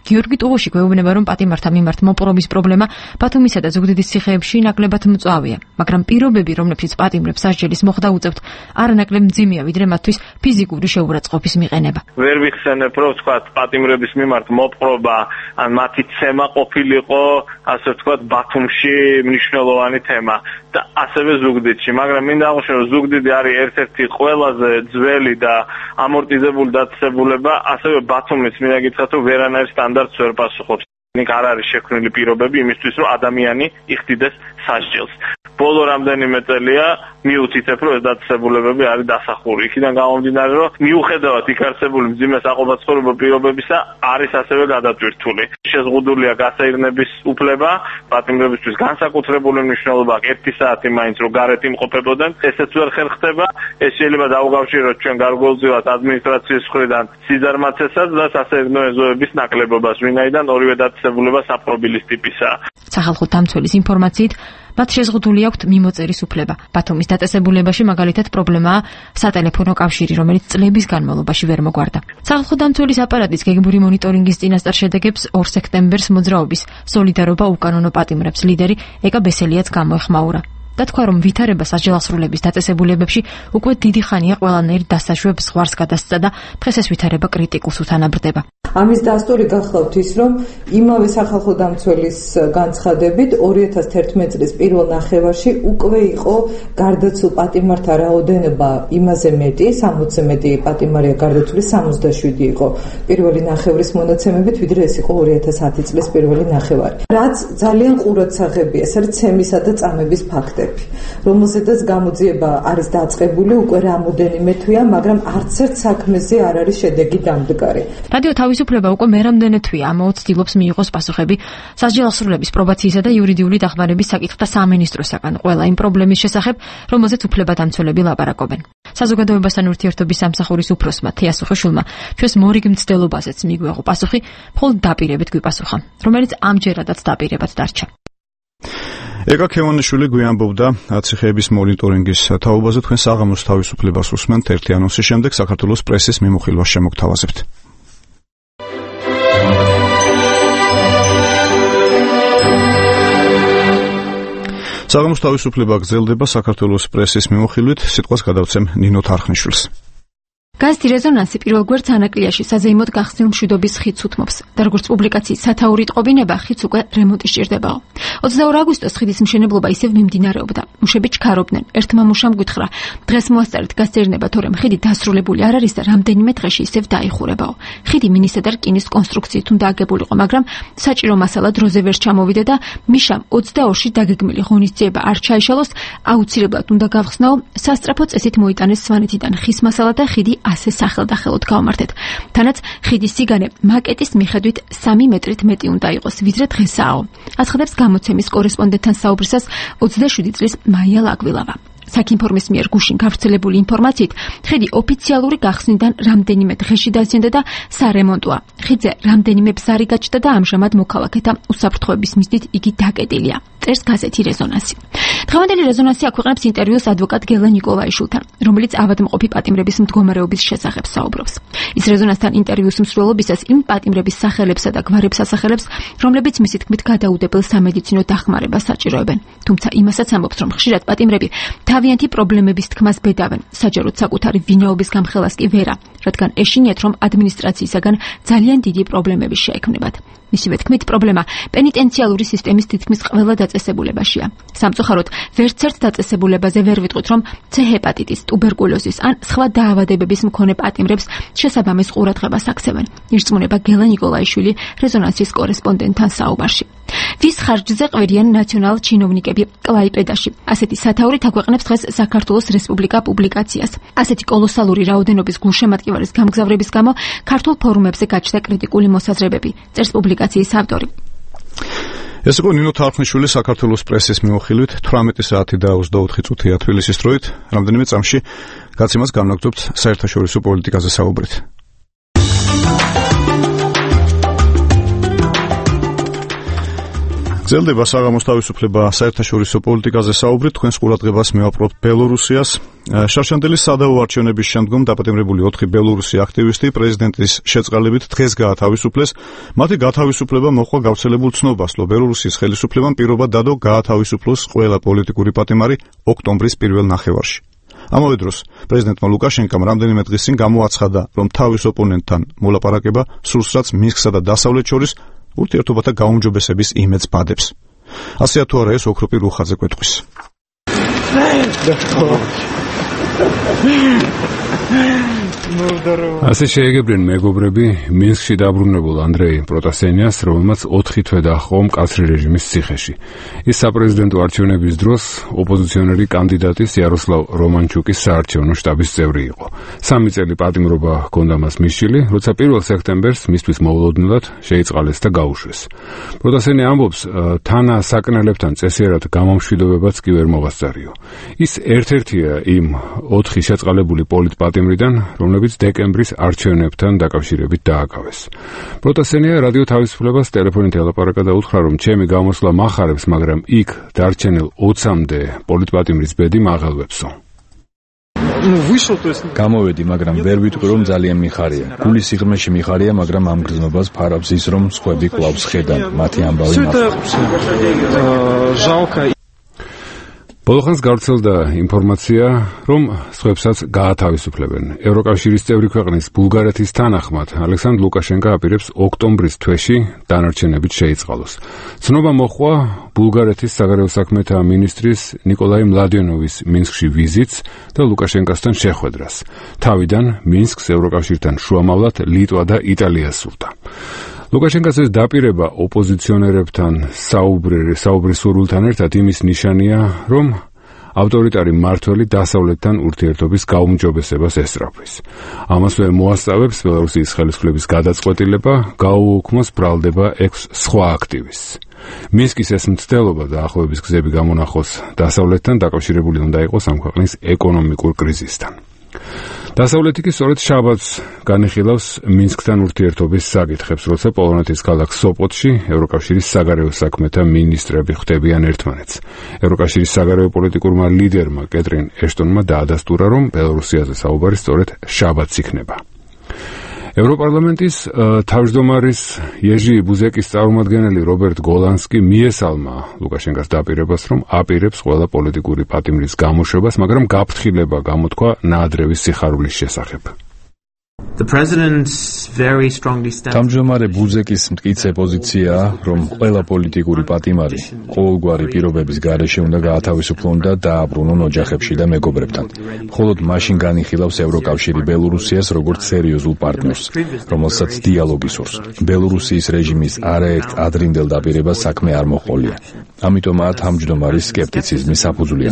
გიორგი ტუღუში გვეუბნება, რომ პატიმართა მიმართ მოპყრობის პრობლემა ბათუმისა და ზუგდიდის ციხეებში ნაკლებად მწვავეა, მაგრამ პირობები, რომლებშიც პატიმრებს სასჯელის მოხდა უწევთ, არანაკლებ მძიმეა, ვიდრე მათთვის ფიზიკური შეურაცხყოფის მიყენება. ვერ ვიხსენებ, რომ ვთქვათ, პატიმრების მიმართ მოპყრობა ან მათი ცემა ყოფილიყო, ასე ვთქვათ, ბათუმში მნიშვნელოვანი თემა და ასევე ზუგდიდში, მაგრამ მინდა აღნიშნო, რომ ზუგდიდი არის ერთ-ერთი ყველაზე ძველი და ამორტიზებული დაწესებულება, ასევე ბათუმის მინდა გითხრათ, რომ ვერანაირ სტანდარტს ვერ პასუხობს. იქ არ არის შექმნილი პირობები იმისთვის, რომ ადამიანი იხდიდეს სასჯელს. ბოლო რამდენიმე წელია მიუთითებ, რომ ეს დაწესებულებები არის დასახური. იქიდან გამომდინარე, რომ მიუხედავად იქ არსებული მძიმე საყოფაცხოვრებო პირობებისა, არის ასევე გადატვირთული. შეზღუდულია გასაირნების უფლება, პატიმრებისთვის განსაკუთრებული მნიშვნელობა აქვს ერთი საათი მაინც რომ გარეთ იმყოფებოდნენ, ესეც ვერ ხერხდება. ეს შეიძლება დაუკავშიროთ ჩვენ გარკვეულწილად ადმინისტრაციის მხრიდან სიზარმაცესაც და სასაირნო ეზოების ნაკლებობას, ვინაიდან ორივე დაწესებულება საპყრობილის ტიპისაა. სახალხო დამცველის ინფორმაციით მათ შეზღუდული აქვთ მიმოწერის უფლება. ბათუმის დაწესებულებაში მაგალითად პრობლემაა სატელეფონო კავშირი, რომელიც წლების განმავლობაში ვერ მოგვარდა. სახალხო დამცველის აპარატის გეგმური მონიტორინგის წინასწარ შედეგებს ორ სექტემბერს მოძრაობის სოლიდარობა უკანონო პატიმრებს ლიდერი ეკა ბესელიაც გამოეხმაურა. და თქვა, რომ ვითარება სასჯელასრულების დაწესებულებებში უკვე დიდი ხანია ყველანაირ დასაშვებს ზღვარს გადასცა და დღეს ეს ვითარება კრიტიკულს უთანაბრდება. ამის დასტური გახლავთ ის, რომ იმავე სახალხო დამცველის განცხადებით ორი ათას თერთმეტი წლის პირველ ნახევარში უკვე იყო გარდაცულ პატიმართა რაოდენობა იმაზე მეტი, სამოცზე მეტი პატიმარია გარდაცული, სამოცდაშვიდი იყო პირველი ნახევრის მონაცემებით, ვიდრე ეს იყო ორი ათას ათი წლის პირველი ნახევარი. რაც ძალიან ყურადსაღებია, ეს არის ცემისა და წამების ფაქტები, რომელზედაც გამოძიება არის დაწყებული უკვე რამოდენიმე თვეა, მაგრამ არც ერთ საქმეზე არ არის შედეგი დამდგარი. რადიო თავისუფლება უკვე მერამდენე თვეა ამაოდ ცდილობს მიიღოს პასუხები სასჯელასრულების პრობაციისა და იურიდიული დახმარების საკითხთა სამინისტროსაგან ყველა იმ პრობლემის შესახებ, რომელზეც უფლებადამცველები ლაპარაკობენ. საზოგადოებასთან ურთიერთობის სამსახურის უფროსმა თეა სუხიშვილმა ჩვენს მორიგ მცდელობაზეც მიგვეღო პასუხი, მხოლოდ დაპირებით გვიპასუხა, რომელიც ამჯერადაც დაპირებად დარჩა. ეკა ქევანიშვილი გვიამბობდა ციხეების მონიტორინგის თაობაზე. თქვენ საღამოს თავისუფლებას უსმენთ ერთი ანონსის შემდეგ საქართველოს პრესის მიმოხილვას შემოგთავაზებთ. საღამოს თავისუფლება გრძელდება საქართველოს პრესის მიმოხილვით, სიტყვას გადავცემ ნინო თარხნიშვილს. გაზეთი რეზონანსი პირველ გვერდს ანაკლიაში საზეიმოდ გახსნილ მშვიდობის ხიდს უთმობს და როგორც პუბლიკაციის სათაური ტყობინება ხიდს უკვე რემონტი სჭირდებაო. ოცდაორი აგვისტოს ხიდის მშენებლობა ისევ მიმდინარეობდა. მუშები ჩქარობდნენ. ერთმა მუშამ გითხრა, დღეს მოასწარეთ გასწერნება, თორემ ხიდი დასრულებული არ არის და რამდენიმე დღეში ისევ დაიხურებაო. ხიდი მინისა და რკინის კონსტრუქციით უნდა აგებულიყო, მაგრამ საჭირო მასალა დროზე ვერ ჩამოვიდა და მიშამ ოცდაორში დაგეგმილი ღონისძიება არ ჩაიშალოს, აუცილებლად უნდა გავხსნაო, სასწრაფო წესით მოიტანეს სვანეთიდან ხის მასალა და ხიდი ასე სახელდახელოდ გავმართეთ. თანაც ხიდის სიგანე მაკეტის მიხედვით სამი მეტრით მეტი უნდა იყოს, ვიდრე დღესაო. აცხადებს გამოცემის კორესპონდენტთან საუბრისას ოცდაშვიდი წლის მაია ლაგვილავა. საქინფორმის მიერ გუშინ გავრცელებული ინფორმაციით, ხიდი ოფიციალური გახსნიდან რამდენიმე დღეში დაზიანდა და სარემონტოა. ხიდზე რამდენიმე ბზარი გაჩნდა და ამჟამად მოქალაქეთა უსაფრთხოების მიზნით იგი დაკეტილია. წერს გაზეთი რეზონანსი. დღევანდელი რეზონანსი აქვეყნებს ინტერვიუს ადვოკატ გელა ნიკოლაიშვილთან, რომელიც ავადმყოფი პატიმრების მდგომარეობის შესახებ საუბრობს. ის რეზონანსთან ინტერვიუს მსვლელობისას იმ პატიმრების სახელებსა და გვარებს ასახელებს, რომლებიც მისი თქმით გადაუდებელ სამედიცინო დახმარებას საჭიროებენ. თუმცა იმასაც ამბობს, რომ ხშირად პატიმრები თავიანთი პრობლემების თქმას ბედავენ, საჯაროდ საკუთარი ვინაობის გამხელას კი ვერა, რადგან ეშინიათ, რომ ადმინისტრაციისაგან ძალიან დიდი პრობლემები შეექმნებათ. მისივე თქმით, პრობლემა პენიტენციალური სისტემის თითქმის ყველა დაწესებულებაშია. სამწუხაროდ, ვერც ერთ დაწესებულებაზე ვერ ვიტყვით, რომ C ჰეპატიტის, ტუბერკულოზის ან სხვა დაავადებების მქონე პატიმრებს შესაბამის ყურადღებას აქცევენ. ირწმუნება გელა ნიკოლაიშვილი რეზონანსის კორესპონდენტთან საუბარში. ვის ხარჯზე ყვერიან ნაციონალ ჩინოვნიკები კლაიპედაში. ასეთი სათაურით აქვეყნებს დღეს საქართველოს რესპუბლიკა პუბლიკაციას. ასეთი კოლოსალური რაოდენობის გულშემატკივარის გამგზავრების გამო ქართულ ფორუმებზე გაჩნდა კრიტიკული მოსაზრებები. წერს პუბლიკაციის ავტორი. ეს იყო ნინო თარხნიშვილი საქართველოს პრესის მიმოხილვით თვრამეტი საათი და ოცდაოთხი წუთია თბილისის დროით. რამდენიმე წამში გაცემას განაგრძობთ საერთაშორისო პოლიტიკაზე საუბრით. გრძელდება საღამოს თავისუფლება საერთაშორისო პოლიტიკაზე საუბრით, თქვენს ყურადღებას მევაპყრობთ ბელორუსიას. შარშანდელის სადავო არჩევნების შემდგომ დაპატიმრებული ოთხი ბელორუსი აქტივისტი პრეზიდენტის შეწყალებით დღეს გაათავისუფლეს. მათი გათავისუფლება მოჰყვა გავრცელებულ ცნობას, რომ ბელორუსის ხელისუფლებამ პირობა დადო გაათავისუფლოს ყველა პოლიტიკური პატიმარი ოქტომბრის პირველ ნახევარში. ამავე დროს პრეზიდენტმა ლუკაშენკამ რამდენიმე დღის წინ გამოაცხადა, რომ თავის ოპონენტთან მოლაპარაკება სურს რაც მინსკსა და დასავლეთ შორის ურთიერთობათა გაუმჯობესების იმედს ბადებს. ასეა თუ არა ეს ოქროპი რუხაძე კვეთყვის. ასე შეეგებნენ მეგობრები მინსკში დაბრუნებულ ანდრეი პროტასენიას, რომელმაც ოთხი თვე დაჰყო მკაცრი რეჟიმის ციხეში. ის საპრეზიდენტო არჩევნების დროს ოპოზიციონერი კანდიდატის იაროსლავ რომანჩუკის საარჩევნო შტაბის წევრი იყო. სამი წელი პატიმრობა ჰქონდა მას მისშილი, როცა პირველ სექტემბერს მისთვის მოულოდნელად შეიწყალეს და გაუშვეს. პროტასენი ამბობს, თანა საკნელებთან წესიერად გამომშვიდობებაც კი ვერ მოვასწარიო. ის ერთ-ერთია იმ ოთხი შეწყალებული პოლიტპატიმრიდან, რომლებიც დეკემბრის არჩევნებთან დაკავშირებით დააკავეს. პროტასენია რადიო თავისუფლებას ტელეფონით ელაპარაკა და უთხრა, რომ ჩემი გამოსვლა მახარებს, მაგრამ იქ დარჩენილ ოცამდე პოლიტპატიმრის ბედი მაღელვებსო. გამოვედი, მაგრამ ვერ ვიტყვი, რომ ძალიან მიხარია. გულის სიღრმეში მიხარია, მაგრამ ამ გრძნობას ფარავს ის, რომ სხვები კვლავ სხედან, მათი ამბავი მახარებს. ბოლოხანს გავრცელდა ინფორმაცია, რომ სხვებსაც გაათავისუფლებენ. ევროკავშირის წევრი ქვეყნის ბულგარეთის თანახმად ალექსანდრ ლუკაშენკო აპირებს ოქტომბრის თვეში დანარჩენებით შეიწყალოს. ცნობა მოჰყვა ბულგარეთის საგარეო საქმეთა მინისტრის ნიკოლაი მლადენოვის მინსკში ვიზიტს და ლუკაშენკოსთან შეხვედრას. თავიდან მინსკს ევროკავშირთან შუამავლად ლიტვა და იტალია სურდა. ლუკაშენკოს ეს დაპირება ოპოზიციონერებთან საუბრის საუბრის სურვილთან ერთად იმის ნიშანია, რომ ავტორიტარი მმართველი დასავლეთთან ურთიერთობის გაუმჯობესებას ესწრაფვის. ამას ვერ მოასწავებს ბელორუსიის ხელისუფლების გადაწყვეტილება გაუუქმოს ბრალდება ექვს სხვა აქტივისტს. მინსკის ეს მცდელობა და ახლობების გზები გამონახოს დასავლეთთან დაკავშირებული უნდა იყოს ამ ქვეყნის ეკონომიკურ კრიზისთან. დასავლეთი კი სწორედ შაბათს განიხილავს მინსკთან ურთიერთობის საკითხებს, როცა პოლონეთის ქალაქ სოპოტში ევროკავშირის საგარეო საქმეთა მინისტრები ხვდებიან ერთმანეთს. ევროკავშირის საგარეო პოლიტიკურმა ლიდერმა კეტრინ ეშტონმა დაადასტურა, რომ ბელორუსიაზე საუბარი სწორედ შაბათს იქნება. ევროპარლამენტის თავმჯდომარის იეჟი ბუზეკის წარმომადგენელი რობერტ გოლანსკი მიესალმა ლუკაშენკოს დაპირებას, რომ აპირებს ყველა პოლიტიკური პატიმრის გამოშვებას, მაგრამ გაფრთხილება გამოთქვა ნაადრევის სიხარულის შესახებ. თავმჯდომარე ბუზეკის მტკიცე პოზიციაა, რომ ყველა პოლიტიკური პატიმარი ყოველგვარი პირობების გარეშე უნდა გაათავისუფლონ და დააბრუნონ ოჯახებში და მეგობრებთან. მხოლოდ მაშინ განიხილავს ევროკავშირი ბელორუსიას როგორც სერიოზულ პარტნიორს, რომელსაც დიალოგი სურს. ბელორუსიის რეჟიმის არაერთ ადრინდელ დაპირებას საქმე არ მოჰყოლია. ამიტომაა თავმჯდომარის სკეპტიციზმი საფუძვლიანი.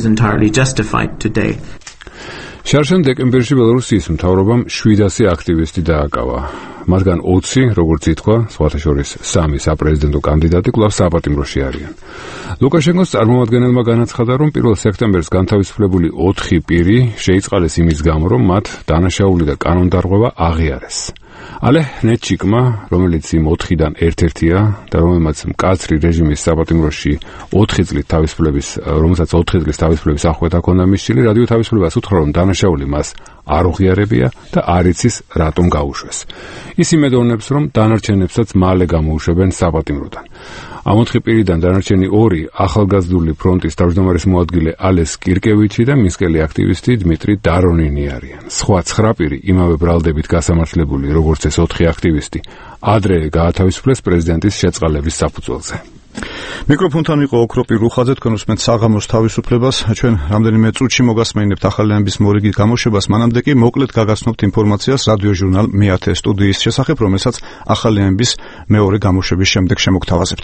შარშან დეკემბერში ბელორუსიის მთავრობამ შვიდასი აქტივისტი დააკავა. მათგან ოცი, როგორც ითქვა, სხვათა შორის სამი საპრეზიდენტო კანდიდატი კვლავ საპატიმროში არიან. ლუკაშენკოს წარმომადგენელმა განაცხადა, რომ პირველ სექტემბერს განთავისუფლებული ოთხი პირი შეიწყალეს იმის გამო, რომ მათ დანაშაული და კანონდარღვევა აღიარეს. ალე ნეჩიკმა, რომელიც იმ ოთხიდან ერთ-ერთია და რომელმაც მკაცრი რეჟიმის საპატიმროში ოთხი წლის თავისუფლების, რომელსაც ოთხი წლის თავისუფლების აღკვეთა ჰქონდა მისშილი, რადიო თავისუფლებას უთხრა, რომ დანაშაული მას არ უღიარებია და არ იცის რატომ გაუშვეს. ის იმედოვნებს, რომ დანარჩენებსაც მალე გამოუშვებენ საპატიმროდან. ამ ოთხი პირიდან დანარჩენი ორი ახალგაზრდული ფრონტის თავმჯდომარის მოადგილე ალეს კირკევიჩი და მინსკელი აქტივისტი დმიტრი დარონინი არიან. სხვა ცხრა პირი იმავე ბრალდებით გასამართლებული, როგორც ეს ოთხი აქტივისტი, ადრე გაათავისუფლეს პრეზიდენტის შეწყალების საფუძველზე. მიკროფონთან იყო ოქროპი რუხაძე, თქვენ უსმენთ საღამოს თავისუფლებას. ჩვენ რამდენიმე წუთში მოგასმენებთ ახალიანების მორიგი გამოშვებას, მანამდე კი მოკლედ გაგაცნობთ ინფორმაციას რადიო ჟურნალ მეათე სტუდიის შესახებ, რომელსაც ახალიანების მეორე გამოშვების შემდეგ შემოგთავაზებთ.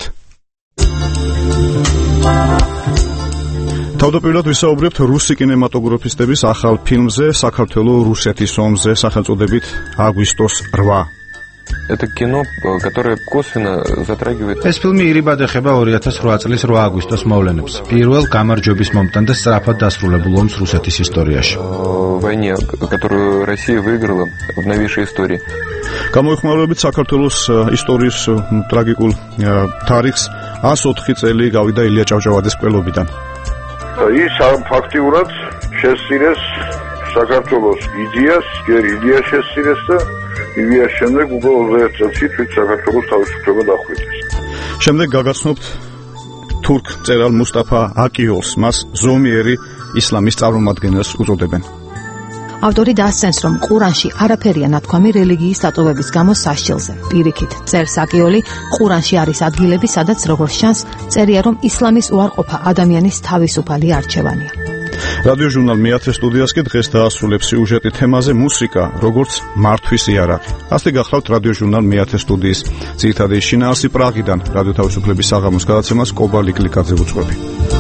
თავდაპირველად ვისაუბრებთ რუსი კინემატოგრაფისტების ახალ ფილმზე საქართველოს რუსეთის ომზე სახელწოდებით აგვისტოს რვა. Это кино, которое косвенно затрагивает. ეს ფილმი ირიბად ეხება ორი ათას ორი წლის რვა აგვისტოს მოვლენებს. პირველ გამარჯვების მომტან და სწრაფად დასრულებულ ომს რუსეთის ისტორიაში. Войне, которую Россия выиграла в новейшей истории. გამოიხმაურებით საქართველოს ისტორიის ტრაგიკულ თარიღს one oh four წელი გავიდა ილია ჭავჭავაძის ყველობიდან. და ის ფაქტიურად შესწირეს საქართველოს იდეას, გერ იდეას შესწირეს და იდეას შემდეგ უკვე ოცდაერთი წელში თვით საქართველოს თავისუფლება დახვრიტეს. შემდეგ გაგაცნობთ თურქ მწერალ მუსტაფა აკიოლს, მას ზომიერი ისლამის წარმომადგენელს უწოდებენ. ავტორი დასცენს, რომ ყურანში არაფერია ნათქვამი რელიგიის დატოვების გამო სასჯელზე. პირიქით, წერს აკიოლი, ყურანში არის ადგილები, სადაც როგორც ჩანს, წერია, რომ ისლამის უარყოფა ადამიანის თავისუფალი არჩევანია. რადიო ჟურნალ მეათე სტუდიას კი დღეს დაასრულებს სიუჟეტი თემაზე მუსიკა, როგორც მართვის იარაღი. ასე გახლავთ რადიო ჟურნალ მეათე სტუდიის ძირითადი შინაარსი პრაღიდან, რადიო თავისუფლების საღამოს გადაცემას კობა ლიკლიკაძე უძღვები.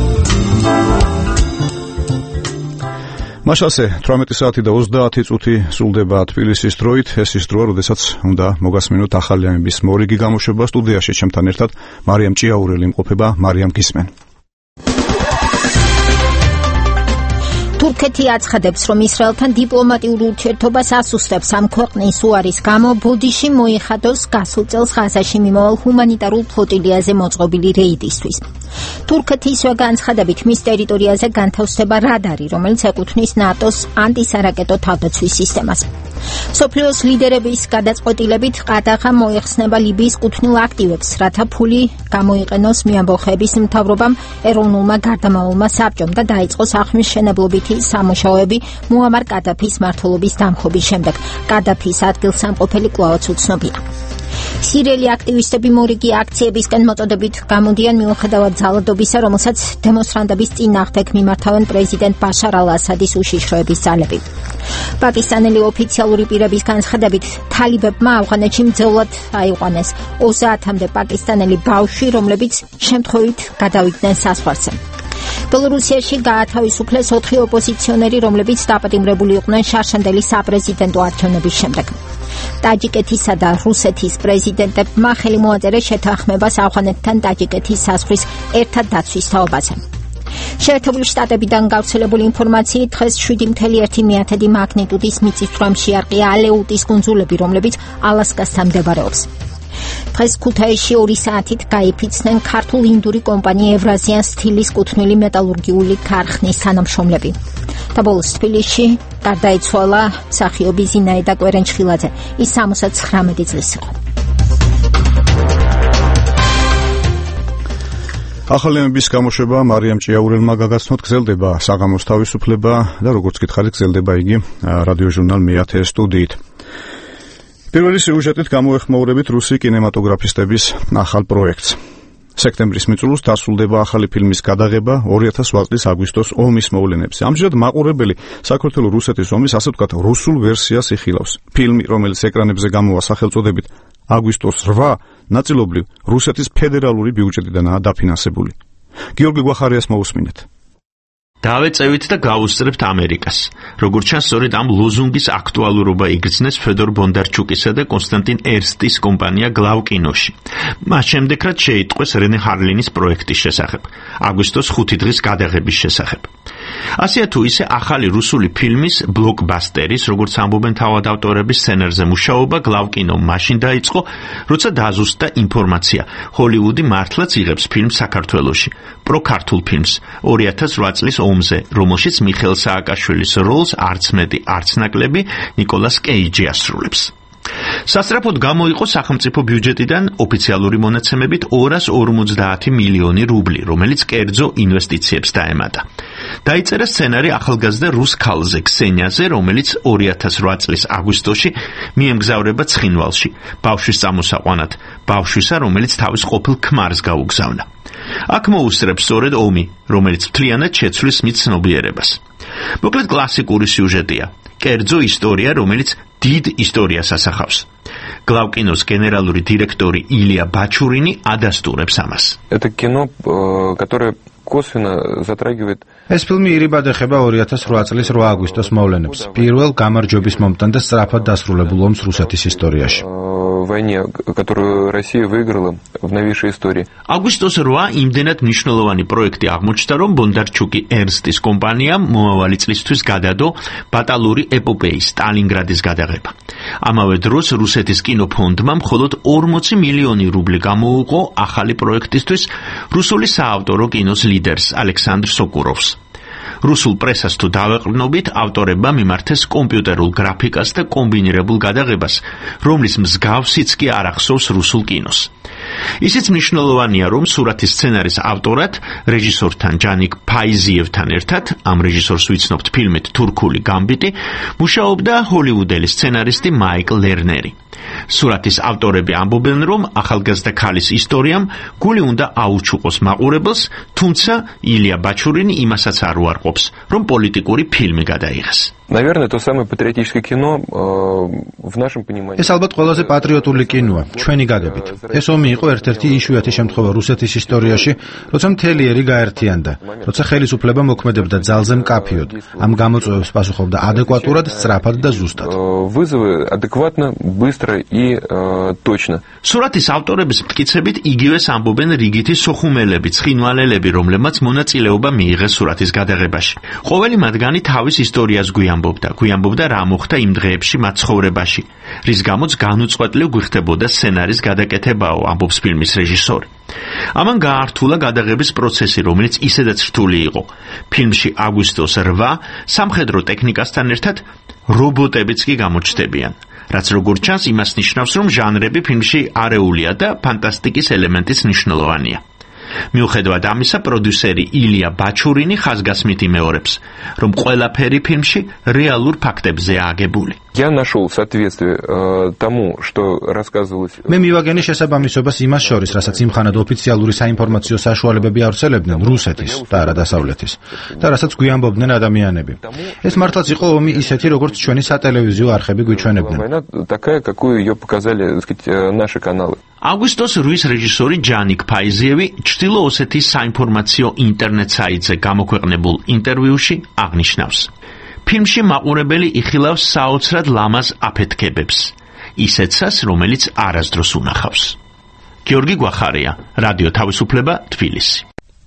მაშასე თვრამეტი საათი და ოცდაათი წუთი სრულდება თბილისის დროით. ეს ის დროა, როდესაც უნდა მოგასმინოთ ახალი ამების მორიგი გამოშვება. სტუდიაში ჩემთან ერთად მარიამ ჭიაურელი იმყოფება. მარიამ, გისმენ. თურქეთი აცხადებს, რომ ისრაელთან დიპლომატიურ ურთიერთობას ასუსტებს ამ ქვეყნის უარის გამო ბოდიში მოიხადოს გასულ წელს ღაზაში მიმავალ ჰუმანიტარულ ფლოტილიაზე მოწყობილი რეიდისთვის. თურქეთი ისევ განცხადებით მის ტერიტორიაზე განთავსდება რადარი, რომელიც ეკუთვნის ნატოს ანტისარაკეტო თავდაცვის სისტემას. მსოფლიოს ლიდერების გადაწყვეტილებით ყადაღა მოიხსნება ლიბიის კუთვნილ აქტივებს, რათა ფული გამოიყენოს მეამბოხეების მთავრობამ, ეროვნულმა გარდამავალმა საბჭომ და დაიწყოს აღმშენებლობითი სამუშაოები მუამარ კადაფის მმართველობის დამხობის შემდეგ. კადაფის ადგილსამყოფელი კვლავაც უცნობია. სირიელი აქტივისტები მორიგი აქციებისკენ მოწოდებით გამოდიან მიუხედავად ძალადობისა, რომელსაც დემონსტრანტების წინააღმდეგ მიმართავენ პრეზიდენტ ბაშარ ალ-ასადის უშიშროების ძალები. პაკისტანელი ოფიციალური პირების განცხადებით, თალიბებმა ავღანეთში მძევლად აიყვანეს ოცდაათამდე პაკისტანელი ბავშვი, რომლებიც შემთხვევით გადავიდნენ საზღვარზე. ბელორუსიაში გაათავისუფლეს ოთხი ოპოზიციონერი, რომლებიც დაპატიმრებული იყვნენ შარშანდელი საპრეზიდენტო არჩევნების შემდეგ. ტაჯიკეთისა და რუსეთის პრეზიდენტებმა ხელი მოაწერეს შეთანხმებას ავღანეთთან ტაჯიკეთის საზღვრის ერთად დაცვის თაობაზე. შეერთებული შტატებიდან გავრცელებული ინფორმაციით დღეს შვიდი კoma ერთი მაგნიტუდის მიწისძვრამ შეარყია ალეუტის კუნძულები, რომლებიც ალასკასთან მდებარეობს. დღეს ქუთაისში ორი საათით გაიფიცნენ ქართულ-ინდური კომპანია ევრაზიან სტილის კუთვნილი მეტალურგიული ქარხნის თანამშრომლები. და ბოლოს თბილისში გარდაიცვალა მსახიობი ზინაიდა კვერენჩხილაძე. ის სამოცდათხრამეტი წლის იყო. ახალი ამების გამოშვება მარიამ ჭიაურელმა გაგაცნოთ, გრძელდება საღამოს თავისუფლება და როგორც გითხარით, გრძელდება იგი რადიო ჟურნალ მეათე სტუდიით. პირველი სიუჟეტით გამოეხმაურებით რუსი კინემატოგრაფისტების ახალ პროექტს. სექტემბრის მიწურულს დასრულდება ახალი ფილმის გადაღება ორი ათას ოთხ წლის აგვისტოს ომის მოვლენებზე. ამჯერად მაყურებელი საქართველოს რუსეთის ომის ასე ვთქვათ რუსულ ვერსიას იხილავს. ფილმი, რომელიც ეკრანებზე გამოვა სახელწოდებით აგვისტოს რვა, ნაწილობრივ რუსეთის ფედერალური ბიუჯეტიდანაა დაფინანსებული. გიორგი გვახარიას მოусმინეთ. დავეწევით და გავუსწრებთ ამერიკას. როგორც ჩანს, სწორედ ამ ლოზუნგის აქტუალურობა იგრძნეს ფედორ ბონდარჩუკისა და კონსტანტინ ერსტის კომპანია გლავკინოში. მას შემდეგ, რაც შეიტყვეს რენე ჰარლინის პროექტის შესახებ, აგვისტოს ხუთი დღის გადაღების შესახებ. ასეა თუ ისე ახალი რუსული ფილმის ბლოკბასტერის, როგორც ამბობენ თავად ავტორები, სცენარზე მუშაობა გლავკინომ მაშინ დაიწყო, როცა დაზუსტდა ინფორმაცია, ჰოლივუდი მართლაც იღებს ფილმს საქართველოში, პროქართულ ფილმს ორი ათას რვა წლის ომზე, რომელშიც მიხეილ სააკაშვილის როლს არც მეტი, არც ნაკლები ნიკოლას კეიჯი ასრულებს. სასწრაფოდ გამოიყო სახელმწიფო ბიუჯეტიდან ოფიციალური მონაცემებით ორას ორმოცდაათი მილიონი რუბლი, რომელიც კერძო ინვესტიციებს დაემატა. დაიწერა სცენარი ახალგაზრდა რუს ქალზე, ქსენიაზე, რომელიც ორი ათას რვა წლის აგვისტოში მიემგზავრება ცხინვალში, ბავშვის წამოსაყვანად, ბავშვისა, რომელიც თავის ყოფილ ქმარს გაუგზავნა. აქ მოუსწრებს სწორედ ომი, რომელიც მთლიანად შეცვლის მის ცნობიერებას. მოკლედ კლასიკური სიუჟეტია. კერძო ისტორია, რომელიც დიდ ისტორიას ასახავს. Главкинოს генеральный директор Илья Бачурини адастурებს ამას. Это кино, которое косвенно затрагивает. ეს ფილმი ირიბად ეხება ორი ათას რვა წლის რვა აგვისტოს მოვლენებს. პირველ გამარჯვების მომენტამდე სწრაფად დასრულებულ ომს რუსეთის ისტორიაში. Войне, которую Россия выиграла в новейшей истории. აგვისტოს რვა იმდენად მნიშვნელოვანი პროექტი აღმოჩნდა, რომ ბონდარჩუკი ერნსტის კომპანიამ მომავალი წლისთვის გადადო ბატალური ეპოპეის სტალინგრადის გადაღება. ამავე დროს რუსეთის კინოფონდმა მხოლოდ ორმოცი მილიონი რუბლი გამოუყო ახალი პროექტისთვის რუსული საავტორო კინოს ლიდერს ალექსანდრ სოკუროვს. რუსულ პრესას თუ დავეყრდნობით, ავტორებმა მიმართეს კომპიუტერულ გრაფიკას და კომბინირებულ გადაღებას, რომლის მსგავსიც კი არ ახსოვს რუსულ კინოს. ისიც მნიშვნელოვანია, რომ სურათის სცენარის ავტორად, რეჟისორთან ჯანიკ ფაიზიევთან ერთად, ამ რეჟისორს ვიცნობთ ფილმით თურქული გამბიტი, მუშაობდა ჰოლივუდელი სცენარისტი მაიკლ ლერნერი. სურათის ავტორები ამბობენ, რომ ახალგაზრდა ქალის ისტორიამ გული უნდა აუჩუყოს მაყურებელს, თუმცა ილია ბაჩურინი იმასაც არ უარყოფს, რომ პოლიტიკური ფილმი გადაიღეს. Наверное, то самое патриотическое кино в нашем понимании. ეს ალბათ ყველაზე პატრიოტული კინოა, ჩვენი გაგებით. ეს ომი იყო ერთ-ერთი იშვიათი შემთხვევა რუსეთის ისტორიაში, როცა მთელი ერი გაერთიანდა, როცა ხელისუფლება მოქმედებდა ძალზე მკაფიოდ, ამ გამოწვევებს პასუხობდა ადეკვატურად, სწრაფად და ზუსტად. Вызовы адекватно, быстро и точно. სურათის ავტორების მტკიცებით იგივეს ამბობენ რიგითი სოხუმელები, ცხინვალელები, რომლებმაც მონაწილეობა მიიღეს სურათის გადაღებაში. ყოველი მათგანი თავის ისტორიას გვიან ამბობდა, გვიამბობდა რა მოხდა იმ დღეებში მათ ცხოვრებაში, რის გამოც განუწყვეტლივ გვიხდებოდა სცენარის გადაკეთებაო, ამბობს ფილმის რეჟისორი. ამან გაართულა გადაღების პროცესი, რომელიც ისედაც რთული იყო. ფილმში აგვისტოს რვა სამხედრო ტექნიკასთან ერთად რობოტებიც კი გამოჩნდებიან, რაც როგორც ჩანს იმას ნიშნავს, რომ ჟანრები ფილმში არეულია და ფანტასტიკის ელემენტიც მნიშვნელოვანია. მიუხედავად ამისა, პროდიუსერი ილია ბაჩურინი ხაზგასმით იმეორებს, რომ ყველაფერი ფილმში რეალურ ფაქტებზეა აგებული. Я нашел соответствие э, тому, что рассказывалось. მე მივაგენი შესაბამისობას იმას შორის, რასაც იმხანად ოფიციალური საინფორმაციო საშუალებები ავრცელებდნენ რუსეთის და არა დასავლეთის და რასაც გვიამბობდნენ ადამიანები. ეს მართლაც იყო ომი ისეთი, როგორც ჩვენი სატელევიზიო არხები გვიჩვენებდნენ. Война такая, какую ее показали, так сказать, наши каналы. აგვისტოს რვის რეჟისორი ჯანიკ ფაიზიევი ჩრდილო ოსეთის საინფორმაციო ინტერნეტ საიტზე გამოქვეყნებულ ინტერვიუში აღნიშნავს: ფილმში მაყურებელი იხილავს საოცრად ლამაზ აფეთქებებს, ისეთსაც, რომელიც არასდროს უნახავს. გიორგი გვახარია, რადიო თავისუფლება, თბილისი.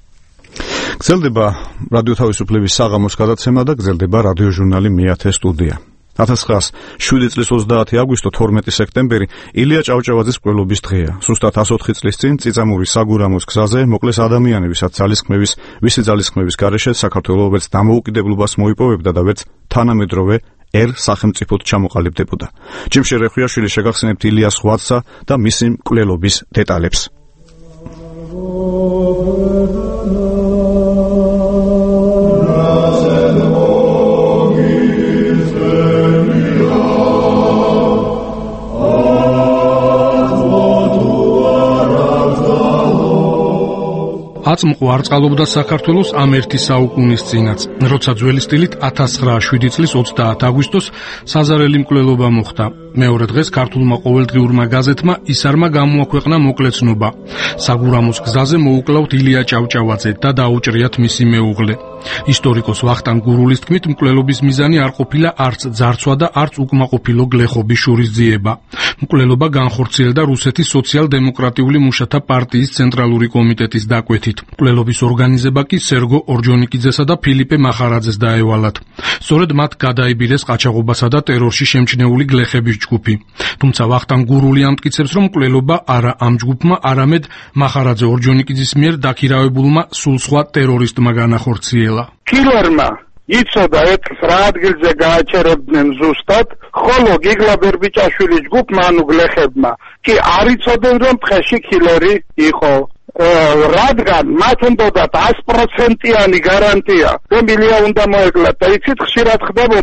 გრძელდება რადიო თავისუფლების საღამოს გადაცემა და გრძელდება რადიო ჟურნალი მეათე სტუდია. ათას ცხრაას შვიდი წლის ოცდაათი აგვისტო თორმეტი სექტემბერი ილია ჭავჭავაძის მკვლელობის დღეა. სუსტად ასოთხი წლის წინ წიწამური საგურამოს გზაზე მოკლეს ადამიანებისაც ძალისხმევის, ვისი ძალისხმევის გარეშე საქართველოს ვერც დამოუკიდებლობას მოიპოვებდა და ვერც თანამედროვე ერთ სახელმწიფოდ ჩამოყალიბდებოდა. ჯიმშე რეხვიაშვილი შეგახსენებთ ილიას ხვაცსა და მისი მკვლელობის დეტალებს. აწმყო არ წყალობდა საქართველოს ამ ერთი საუკუნის წინაც, როცა ძველი სტილით ათას ცხრაას შვიდი წლის ოცდაათი აგვისტოს საზარელი მკვლელობა მოხდა. მეორე დღეს ქართულმა ყოველდღიურმა გაზეთმა ისარმა გამოაქვეყნა მოკლეცნობა. საგურამოს გზაზე მოუკლავთ ილია ჭავჭავაძე და დაუჭრიათ მისი მეუღლე. ისტორიკოს ვახტანგ გურულის თქმით, მკვლელობის მიზანი არ ყოფილა არც ძარცვა და არც უკმაყოფილო გლეხობის შურისძიება. მკვლელობა განხორციელდა რუსეთის სოციალ-დემოკრატიული მუშათა პარტიის ცენტრალური კომიტეტის დაკვეთით. მკვლელობის ორგანიზება კი სერგო ორჯონიკიძესა და ფილიპე მახარაძეს დაევალათ. სწორედ მათ გადაიბირეს ყაჩაღობასა და ტერორში შემჩნეული გლეხების ჯგუფი. თუმცა ვახტანგ გურული ამტკიცებს, რომ მკვლელობა არა ამ ჯგუფმა, არამედ მახარაძე ორჯონიკიძის მიერ დაქირავებულმა სულ სხვა ტერორისტმა განახორციელა. კილერმა იცოდა ეტს რა ადგილზე გააჩერებდნენ ზუსტად, ხოლო გიგლა ბერბიჭაშვილის ჯგუფმა, ანუ გლეხებმა, კი არ იცოდნენ, რომ ტყეში კილერი იყო. რადგან მათ უნდათ ას პროცენტიანი გარანტია, რომ ილია უნდა მოეკლათ და იცით ხშირად ხდებოდა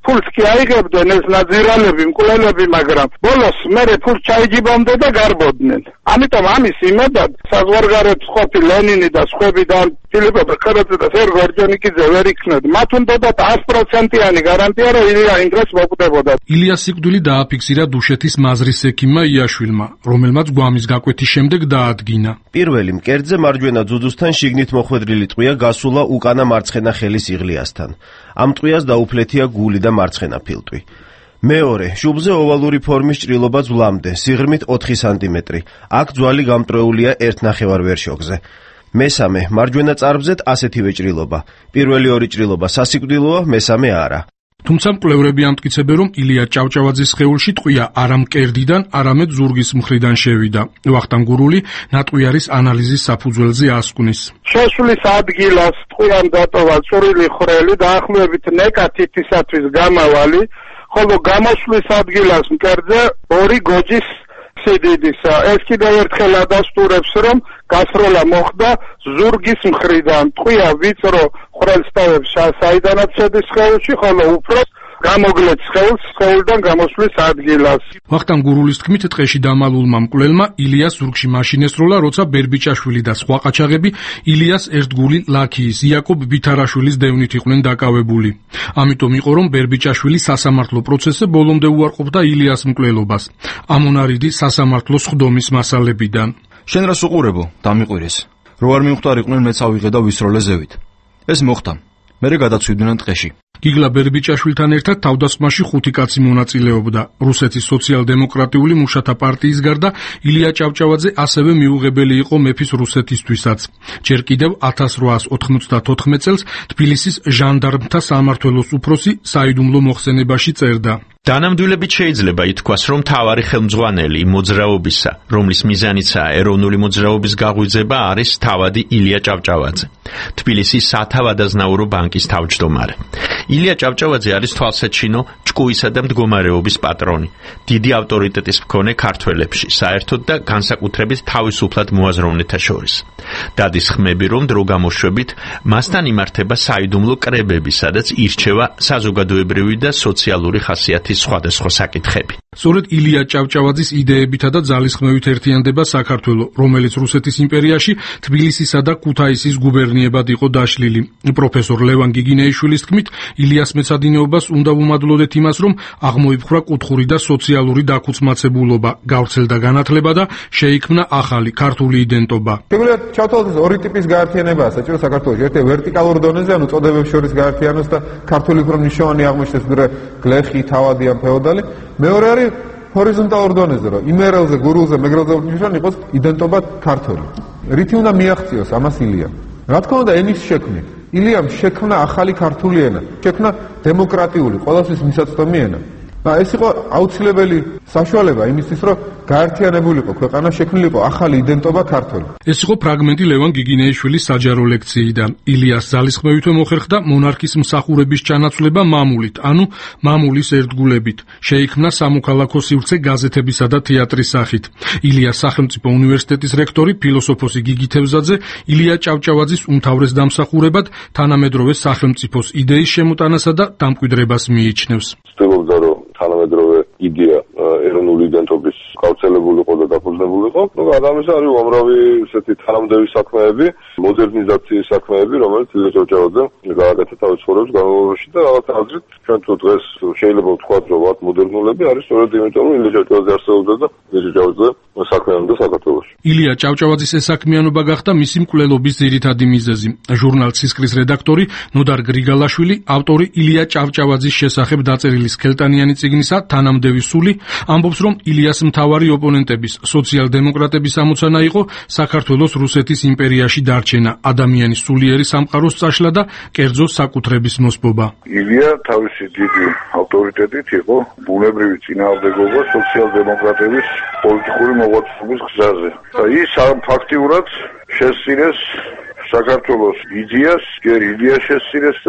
ფულს კი აიღებდნენ ეს ნაძირალები, მკვლელები, მაგრამ ბოლოს მერე ფულს ჩაიჯიბამდე და გარბოდნენ. ამიტომ ამის იმედად საზღვარგარეთ ყოფი ლენინი და სხვები და ფილიპე ბაქარაძე და სერგო ორჯონიკიძე ვერ იქნებოდ. მათ უნდათ sto პროცენტიანი გარანტია, რომ ილია იმ დროს მოკვდებოდა. ილიას სიკვდილი დააფიქსირა დუშეთის მაზრის ექიმმა იაშვილმა, რომელმაც გვამის გაკვეთის შემდეგ დაადგინა. პირველი მკერდზე მარჯვენა ძუძუსთან შიგნით მოხვედრილი ტყვია გასულა უკანა მარცხენა ხელის იღლიასთან. ამ ტყვიას დაუფლეთია გული და მარცხენა ფილტვი. მეორე, შუბლზე ოვალური ფორმის ჭრილობა ძვლამდე, სიღრმით ოთხი სანტიმეტრი. აქ ძვალი გამტრეულია ერთ ნახევარ ვერშოგზე. მესამე, მარჯვენა წარბზეთ ასეთივე ჭრილობა. პირველი ორი ჭრილობა სასიკვდილოა, მესამე არა. თუმცა მკვლევრები ამტკიცებენ, რომ ილია ჭავჭავაძის სხეულში ტყვია არა მკერდიდან, არამედ ზურგის მხრიდან შევიდა. ვახტანგ გურული ნატყვიარის ანალიზის საფუძველზე ასკვნის. შესulis ადგილას ტყვიამ დატოვა წვრილი ხვრელი დაახლოებით ნეკათითისათვის გამავალი, ხოლო გამოსვლის ადგილას მკერდზე ორი გოჯის სიდიდისა. ეს კიდევ ერთხელ ადასტურებს, რომ გასროლა მოხდა ზურგის მხრიდან. ტყვია ვიწრო ხვრელს ტოვებს საიდანაც შედის სხეულში, ხოლო უფრო გამოგლეთ სხეულს სხეულიდან გამოსვლის ადგილას. ვახტანგ გურულის თქმით, ტყეში დამალულმა მკვლელმა ილიას ზურგში მაშინ ესროლა, როცა ბერბიჭაშვილი და სხვა ყაჩაღები ილიას ერთგული ლაქიის იაკობ ვითარაშვილის დევნით იყვნენ დაკავებული. ამიტომ იყო, რომ ბერბიჭაშვილი სასამართლო პროცესზე ბოლომდე უარყოფდა ილიას მკვლელობას. ამონარიდი სასამართლოს ხდომის მასალებიდან. შენ რას უყურებო, დამიყვირეს. რო არ მიხვდარიყვნენ, მეც ავიღე და ვისროლე ზევით. ეს მოხდა. მერე გადაცვიდნენ ტყეში. გიგლა ბერბიჭაშვილთან ერთად თავდასხმაში ხუთი კაცი მონაწილეობდა. რუსეთის სოციალ-დემოკრატიული მუშათა პარტიის გარდა ილია ჭავჭავაძე ასევე მიუღებელი იყო მეფის რუსეთისთვისაც. ჯერ კიდევ ათას რვაას ოთხმოცდათოთხმეტ წელს თბილისის ჟანდარმთა სამმართველოს უფროსი საიდუმლო მოხსენებაში წერდა. დანამდვილებით შეიძლება ითქვას, რომ მთავარი ხელმძღვანელი მოძრაობისა, რომლის მიზანიცაა ეროვნული მოძრაობის გაღვიძება, არის თავადი ილია ჭავჭავაძე, თბილისის სათავადაზნაურო ბანკის თავმჯდომარე. ილია ჭავჭავაძე არის თვალსაჩინო ჭკუისა და მდგომარეობის პატრონი, დიდი ავტორიტეტის მქონე ქართველებში, საერთოდ და განსაკუთრებით თავისუფლად მოაზროვნეთა შორის. დადის ხმები, რომ დრო გამოშვებით მასთან იმართება საიდუმლო კრებები, სადაც ირჩევა საზოგადოებრივი და სოციალური ხასიათის სხვადასხვა საკითხები. სწორედ ილია ჭავჭავაძის იდეებითა და ძალისხმევით ერთიანდება საქართველო, რომელიც რუსეთის იმპერიაში თბილისისა და ქუთაისის გუბერნიებად იყო დაშლილი. პროფესორ ლევან გიგინეიშვილის თქმით, ილიას მეცადინეობას უნდა ვუმადლოდეთ იმას, რომ აღმოიფხვრა კუთხური და სოციალური დაქუცმაცებულობა, გავრცელდა განათლება და შეიქმნა ახალი ქართული იდენტობა. შეგვიძლია ჩავთვალოთ ორი ტიპის გაერთიანებაა საჭირო საქართველოში. ერთი ვერტიკალურ დონეზე, ანუ წოდებებს შორის გაერთიანოს და ქართული უფრო მნიშვნელოვანი აღმოჩნდეს, გლეხი, თავადი ან ფეოდალი. მეორე არის ჰორიზონტალურ დონეზე, რომ იმერელზე, გურულზე, მეგრელზე მნიშვნელოვანი იყოს იდენტობა ქართული. რითი უნდა მიაღწიოს ამას ილიამ? რა თქმა უნდა, ენის შექმნით. ილიამ შექმნა ახალი ქართული ენა, შექმნა დემოკრატიული, ყველასთვის მისაწვდომი ენა. და ეს იყო აუცილებელი საშუალება იმისთვის, რომ გაერთიანებულიყო ქვეყანა, შექმნილიყო ახალი იდენტობა ქართული. ეს იყო ფრაგმენტი ლევან გიგინეიშვილის საჯარო ლექციიდან. ილიას ძალისხმევითვე მოხერხდა მონარქის მსახურების ჩანაცვლება მამულით, ანუ მამულის ერთგულებით. შეიქმნა სამოქალაქო სივრცე გაზეთებისა და თეატრის სახით. ილიას სახელმწიფო უნივერსიტეტის რექტორი ფილოსოფოსი გიგი თევზაძე ილია ჭავჭავაძის უმთავრეს დამსახურებად თანამედროვე სახელმწიფოს idეის შემოტანასა და დამკვიდრებას მიიჩნევს. ცდილობდა, რომ თანამედროვე იდეა ეროვნული იდენტობის გავრცელებულიყო და დაფუძნებულიყო. ნუ ადამიანს არის უამრავი ესეთი თანამდები საქმეები, მოდერნიზაციის საქმეები, რომელიც ილია ჭავჭავაძემ გააკეთა თავის ცხოვრების განმავლობაში და რაღაც აზრით ჩვენ თუ დღეს შეიძლება ვთქვათ, რომ ვართ მოდერნულები, არის სწორედ იმიტომ, რომ ილია ჭავჭავაძე არსებობდა და ილია ჭავჭავაძე საქმიანობდა საქართველოში. ილია ჭავჭავაძის ესაქმიანობა გახდა მისი მკვლელობის ძირითადი მიზეზი. ჟურნალ ცისკრის რედაქტორი ნოდარ გრიგალაშვილი, ავტორი ილია ჭავჭავაძის შესახებ დაწერილი სქელტანიანი წიგნისა თანამდევი სული, ამბობს, რომ ილიას მთავარი ოპონენტების, სოციალ-დემოკრატების ამოცანა იყო საქართველოს რუსეთის იმპერიაში დარჩენა, ადამიანის სულიერი სამყაროს წაშლა და კერძო საკუთრების მოსპობა. ილია თავისი დიდი ავტორიტეტით იყო ბუნებრივი წინააღმდეგობა სოციალ-დემოკრატების პოლიტიკური მოღვაწეობის გზაზე. და ის ფაქტიურად შესწირეს საქართველოს იდეას, გერ იდეა შესწირეს და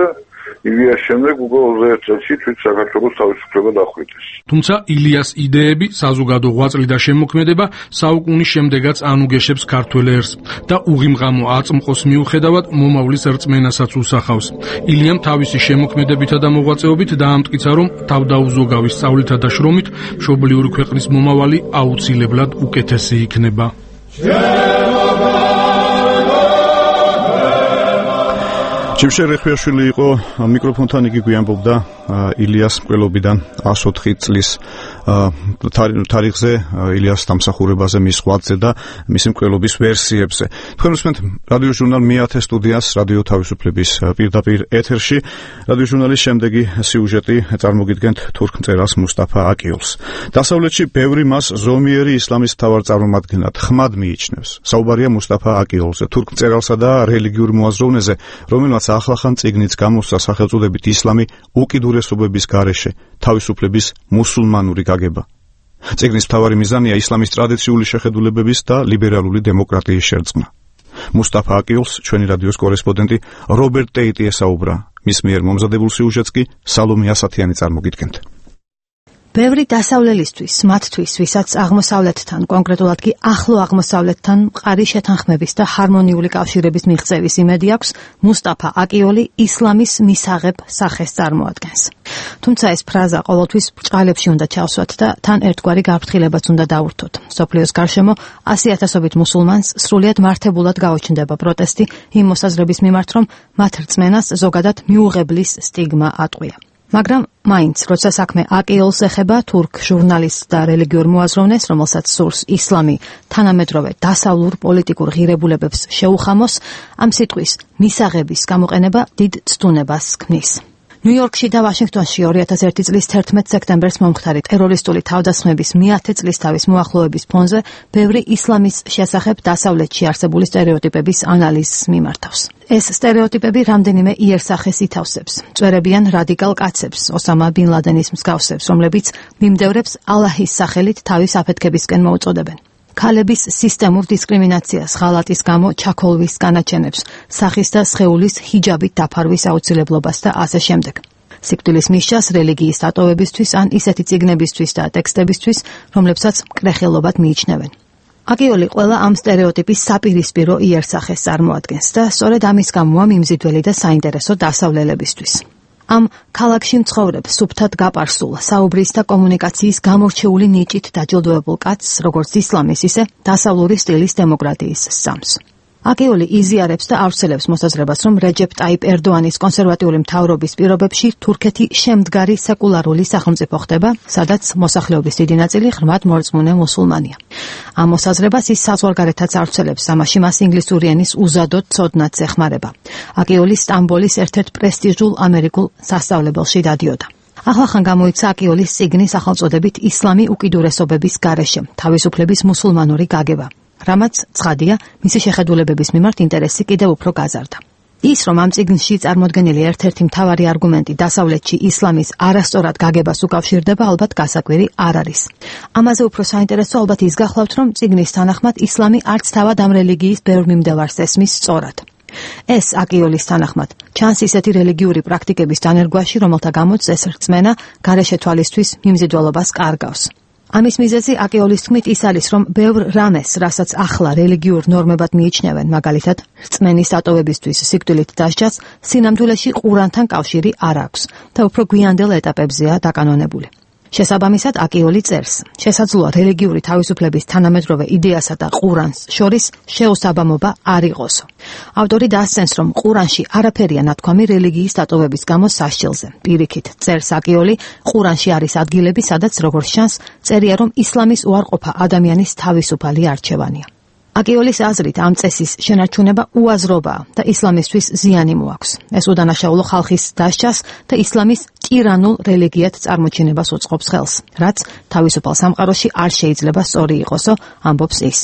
ივიას შემდეგ უკვე ოცდაერთი წელში თვით საქართველოს თავისუფლება დახვრიტეს. თუმცა ილიას იდეები, საზოგადო ღვაწლი და შემოქმედება საუკუნის შემდეგაც ანუგეშებს ქართველ ერს და უღიმღამო აწმყოს მიუხედავად მომავლის რწმენასაც უსახავს. ილიამ თავისი შემოქმედებითა და მოღვაწეობით დაამტკიცა, რომ თავდაუზოგავი სწავლითა და შრომით მშობლიური ქვეყნის მომავალი აუცილებლად უკეთესი იქნება. ჯიმშე რეხვიაშვილი იყო მიკროფონთან, იგი გვიამბობდა ილიას მკვლელობიდან ას ოთხი წლის თარიღზე, ილიას დამსახურებაზე, მის ღვაწლზე და მისი მკვლელობის ვერსიებზე. თქვენ უსმენთ რადიო ჟურნალ მეათე სტუდიას, რადიო თავისუფლების პირდაპირ ეთერში. რადიო ჟურნალის შემდეგი სიუჟეტი წარმოგიდგენთ თურქ მწერალს მუსტაფა აკიოლს. დასავლეთში ბევრი მას ზომიერი ისლამის მთავარ წარმომადგენლად ხმად მიიჩნევს. საუბარია მუსტაფა აკიოლზე, თურქ მწერალსა და რელიგიურ მოაზროვნეზე, რომელმაც ახლახან წიგნიც გამოსცა სახელწოდებით ისლამი უკიდურესობების გარეშე, თავისუფლების მუსულმანური გაგება. წიგნის მთავარი მიზანია ისლამის ტრადიციული შეხედულებების და ლიბერალური დემოკრატიის შერწყმა. მუსტაფა აკიოლს ჩვენი რადიოს კორესპონდენტი რობერტ ტეიტი ესაუბრა. მის მიერ მომზადებულ სიუჟეტს კი სალომე ასათიანი წარმოგიდგენთ. ბევრი დასავლელისთვის, მათთვის, ვისაც აღმოსავლეთთან, კონკრეტულად კი ახლო აღმოსავლეთთან მყარი შეთანხმების და ჰარმონიული კავშირების მიღწევის იმედი აქვს, მუსტაფა აკიოლი ისლამის მისაღებ სახეს წარმოადგენს. თუმცა ეს ფრაზა ყოველთვის ბრჭყალებში უნდა ჩავსვათ და თან ერთგვარი გაფრთხილებაც უნდა დავურთოთ. სოფლიოს გარშემო ასი ათასობით მუსულმანს სრულიად მართებულად გაუჩნდება პროტესტი იმ მოსაზრების მიმართ, რომ მათ რწმენას ზოგადად მიუღებლის სტიგმა ატყვია. მაგრამ მაინც, როცა საქმე აკიოლს ეხება, თურქ ჟურნალისტს და რელიგიურ მოაზროვნეს, რომელსაც სურს ისლამი თანამედროვე დასავლურ პოლიტიკურ ღირებულებებს შეუხამოს, ამ სიტყვის მისაღების გამოყენება დიდ ცდუნებას ქმნის. ნიუ-იორკში და ვაშინგტონში ორი ათას ერთი წლის თერთმეტ სექტემბერს მომხდარი ტერორისტული თავდასხმების მეათე წლისთავის მოახლოების ფონზე ბევრი ისლამის შესახებ დასავლეთში არსებული სტერეოტიპების ანალიზს მიმართავს. ეს სტერეოტიპები რამდენიმე იერსახეს ითავსებს. წვერებიან რადიკალ კაცებს, ოსამა ბინ ლადენის მსგავსებს, რომლებიც მიმდევრებს ალაჰის სახელით თავის აფეთქებისკენ მოუწოდებენ. ქალების სისტემურ დისკრიმინაციას, ღალატის გამო ჩაქოლვის განაჩენებს, სახის და სხეულის ჰიჯაბით დაფარვის აუცილებლობას და ასე შემდეგ. სიკვდილის მისჯას რელიგიის დატოვებისთვის ან ისეთი წიგნებისთვის და ტექსტებისთვის, რომლებსაც მკრეხელობად მიიჩნევენ. აკიოლი ყველა ამ სტერეოტიპის საპირისპირო იერსახეს წარმოადგენს და სწორედ ამის გამოა მიმზიდველი და საინტერესო დასავლელებისთვის. ამ ქალაქში მცხოვრებ, სუფთად გაპარსულ, საუბრის და კომუნიკაციის გამორჩეული ნიჭით დაჯილდოებულ კაცს, როგორც ისლამის, ისე დასავლური სტილის დემოკრატიის სამს. აკიოლი იზიარებს და ავრცელებს მოსაზრებას, რომ რეჯეპ ტაიპ ერდოანის კონსერვატიული მთავრობის პირობებში თურქეთი შემდგარი სეკულარული სახელმწიფო ხდება, სადაც მოსახლეობის დიდი ნაწილი ღრმად მორწმუნე მუსულმანია. ამ მოსაზრებას ის საზღვარგარეთაც ავრცელებს, ამაში მას ინგლისური ენის უზადოდ ცოდნაც ეხმარება. აკიოლი სტამბოლის ერთ-ერთ პრესტიჟულ ამერიკულ სასწავლებელში დადიოდა. ახლახან გამოიცა აკიოლის წიგნი სახელწოდებით ისლამი უკიდურესობების გარეშე, თავისუფლების მუსულმანური გაგება. რამაც ცხადია, მისი შეხედულებების მიმართ ინტერესი კიდევ უფრო გაზარდა. ის, რომ ამ წიგნში წარმოდგენილი ერთ-ერთი მთავარი არგუმენტი დასავლეთში ისლამის არასწორად გაგებას უკავშირდება, ალბათ გასაკვირი არ არის. ამაზე უფრო საინტერესო ალბათ ის გახლავთ, რომ წიგნის თანახმად ისლამი არც თავად ამ რელიგიის ბევრ მიმდევარს ესმის სწორად. ეს აკიოლის თანახმად ჩანს ისეთი რელიგიური პრაქტიკების დანერგვაში, რომელთა გამოც ეს რწმენა გარეშე თვალისთვის მიმზიდველობას კარგავს. ამის მიზეზი აკიოლის თქმით ის არის, რომ ბევრ რამეს, რასაც ახლა რელიგიურ ნორმებად მიიჩნევენ, მაგალითად, რწმენის დატოვებისთვის სიკვდილით დასჯას, სინამდვილეში ყურანთან კავშირი არ აქვს და უფრო გვიანდელ ეტაპებზეა დაკანონებული. შესაბამისად, აკიოლი წერს, შესაძლოა რელიგიური თავისუფლების თანამედროვე იდეასა და ყურანს შორის შეუსაბამობა არ იყოსო. ავტორი დასცენს, რომ ყურანში არაფერია ნათქვამი რელიგიის დატოვების გამო სასჯელზე. პირიქით, წერს აკიოლი, ყურანში არის ადგილები, სადაც როგორც ჩანს, წერია, რომ ისლამის უარყოფა ადამიანის თავისუფალი არჩევანია. აკიოლის აზრით, ამ წესის შენარჩუნება უაზრობაა და ისლამისთვის ზიანი მოაქვს. ეს უდანაშაულო ხალხის დასჯას და ისლამის ირანულ რელიგიად წარმოჩინებას უწყობს ხელს, რაც თავისუფალ სამყაროში არ შეიძლება სწორი იყოსო, ამბობს ის.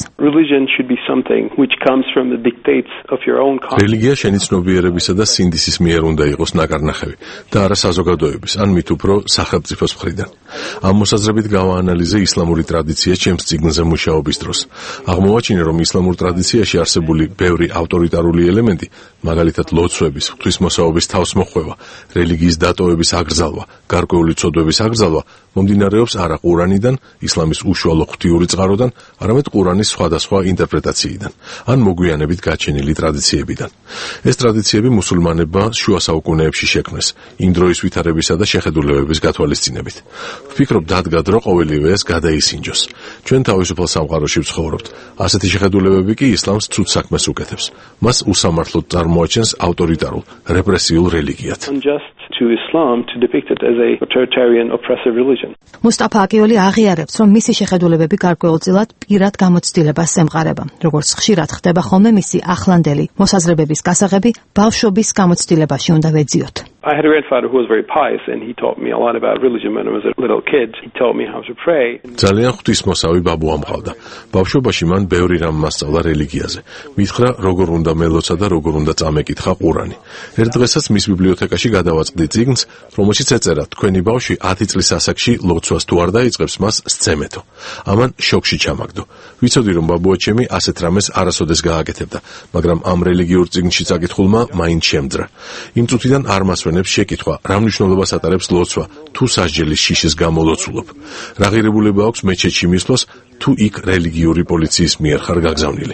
რელიგია შენი ცნობიერებისა და სინდისის მიერ უნდა იყოს ნაკარნახევი და არა საზოგადოების, ან მით უფრო სახელმწიფოს მხრიდან. ამ მოსაზრებით გავაანალიზე ისლამური ტრადიცია ჩემს წიგნზე მუშაობის დროს. აღმოვაჩინე, რომ ისლამურ ტრადიციაში არსებული ბევრი ავტორიტარული ელემენტი, მაგალითად ლოცვების, ღვთისმოსაობის თავსმოხვევა, რელიგიის დატოვების აკრძალვა, გარკვეული ცოდვების აკრძალვა მომდინარეობს არა ყურანიდან, ისლამის უშუალო ღვთიური წყაროდან, არამედ ყურანის სხვადასხვა ინტერპრეტაციიდან, ან მოგვიანებით გაჩენილი ტრადიციებიდან. ეს ტრადიციები მუსულმანებმა შუა საუკუნეებში შექმნეს, იმ დროის ვითარებისა და შეხედულებების გათვალისწინებით. ვფიქრობ, დადგა დრო ყოველივე ეს გადაისინჯოს. ჩვენ თავისუფალ სამყაროში ვცხოვრობთ. ასეთი შეხედულებები კი ისლამს ცუდ საქმეს უკეთებს. მას უსამართლოდ წარმოაჩენს ავტორიტარულ, რეპრესიულ რელიგიად. To Islam to depict it as a authoritarian oppressive religion. Mustafa Akioli აღიარებს, რომ მისი შეხედულებები გარკვეულწილად პირად გამოცდილებას ემყარება. როგორც ხშირად ხდება ხოლმე მისი ახლანდელი მოსაზრებების გასაღები ბავშვობის გამოცდილებაში უნდა ვეძიოთ. I had a grandfather who was very pious and he taught me a lot about religion when I was a little kid. He taught me how to pray. ძალიან ღვთისმოსავი ბაბუა მყავდა. ბავშვობაში მან ბევრი რამ მასწავლა რელიგიაზე. მითხრა, როგორ უნდა მელოცა და როგორ უნდა წამეკითხა ყურანი. ერთ დღესაც მის ბიბლიოთეკაში გადავაწყდი წიგნს, რომელშიც ეწერა, თქვენი ბავშვი ათი წლის ასაკში ლოცვას თუ არ დაიწყებს, მას სცემეთო. ამან შოკში ჩამაგდო. ვიცოდი, რომ ბაბუა ჩემი ასეთ რამეს არასოდეს გააკეთებდა, მაგრამ ამ რელიგიურ წიგნში წაკითხულმა მაინც შემძრა. იმ წუთიდან არ მასვენებს შეკითხვა, რა მნიშვნელობას ატარებს ლოცვა, თუ სასჯელის შიშის გამო ლოცულობ. რა ღირებულება აქვს მეჩეთში მისვლას, თუ იქ რელიგიური პოლიციის მიერ ხარ გაგზავნილი.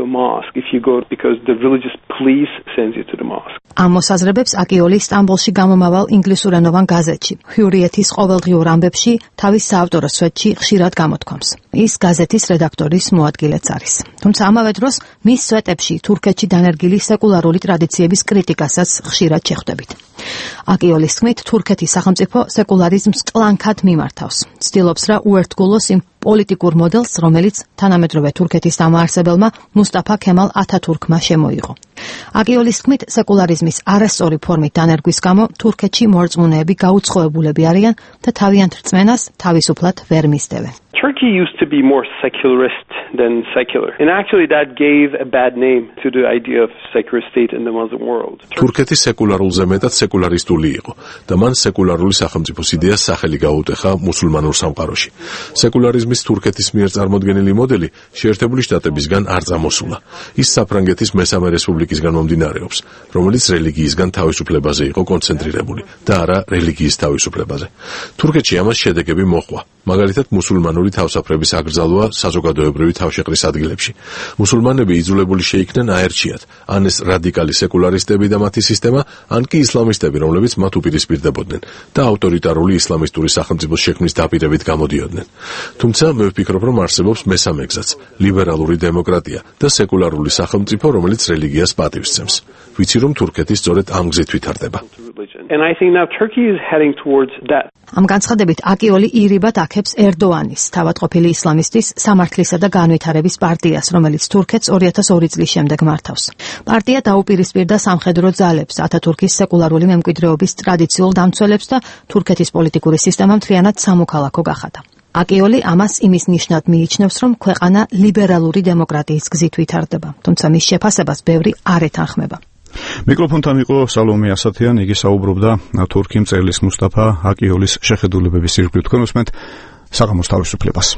ამ მოსაზრებებს აკიოლი სტამბოლში გამომავალ ინგლისურენოვან გაზეთში, ჰიურიეთის ყოველდღიურ ამბებში თავის საავტორო სვეტში ხშირად გამოთქვამს. ის გაზეთის რედაქტორის მოადგილეც არის. თუმცა ამავე დროს მის სვეტებში თურქეთში დანერგილი სეკულარული ტრადიციების კრიტიკასაც ხშირად შეხვდებით. აკიოლის თქმით, თურქეთის სახელმწიფო სეკულარიზმს კლანქად მიმართავს. ცდილობს რა უერთგულოს იმ პოლიტიკურ მოდელს, რომელიც თანამედროვე თურქეთის დამაარსებელმა მუსტაფა ქემალ ათათურქმა შემოიღო. აკიოლის თქმით, სეკულარიზმის არასწორი ფორმით დანერგვის გამო თურქეთში მორწმუნეები გაუცხოებულები არიან და თავიანთ რწმენას თავისუფლად ვერ მისდევენ. Turkey used to be more secularist than secular. And actually that gave a bad name to the idea of secular state in the Muslim world. თურქეთი სეკულარულზე მეტად სეკულარისტული იყო და მან სეკულარული სახელმწიფოს იდეას სახელი გაუტეხა მუსულმანურ სამყაროში. სეკულარიზმის თურქეთის მიერ წარმოდგენილი მოდელი შეერთებული შტატებისგან არ წამოსულა. ის საფრანგეთის მესამე რესპუბლიკისგან მომდინარეობს, რომელიც რელიგიისგან თავისუფლებაზე იყო კონცენტრირებული და არა რელიგიის თავისუფლებაზე. თურქეთში ამას შედეგები მოჰყვა. მაგალითად მუსულმანური თავსაფრების აკრძალვა საზოგადოებრივი თავშეყრის ადგილებში. მუსულმანები იძულებული შეიქნენ აერჩიათ, ან ეს რადიკალი სეკულარისტები და მათი სისტემა, ან კი ისლამისტები, რომლებიც მათ უპირისპირდებოდნენ და ავტორიტარული ისლამისტური სახელმწიფოს შექმნის დაპირებით გამოდიოდნენ. თუმცა მე ვფიქრობ, რომ არსებობს მესამე გზაც, ლიბერალური დემოკრატია და სეკულარული სახელმწიფო, რომელიც რელიგიას პატივს სცემს. ვიცი, რომ თურქეთი სწორედ ამ გზით ვითარდება. And I think now Turkey is heading towards that. ამ განცხადებით აკიოლი ირიბად აქებს ერდოანის, თავადყოფილი ისლამისტის სამართლისა და განვითარების პარტიას, რომელიც თურქეთს ორი ათას ორი წლის შემდეგ მართავს. პარტია დაუპირისპირდა სამხედრო ძალებს, ათათურქის სეკულარული მემკვიდრეობის ტრადიციულ დამცველებს და თურქეთის პოლიტიკური სისტემა მთლიანად სამოქალაქო გახადა. აკიოლი ამას იმის ნიშნად მიიჩნევს, რომ ქვეყანა ლიბერალური დემოკრატიის გზით ვითარდება, თუმცა მის შეფასებას ბევრი არ ეთანხმება. მიკროფონთან იყო სალომე ასათიან, იგი საუბრობდა თურქი მწერლის მუსტაფა აკიოლის შეხედულებების ირგვლივ. თქვენ უსმენთ საღამოს თავისუფლებას.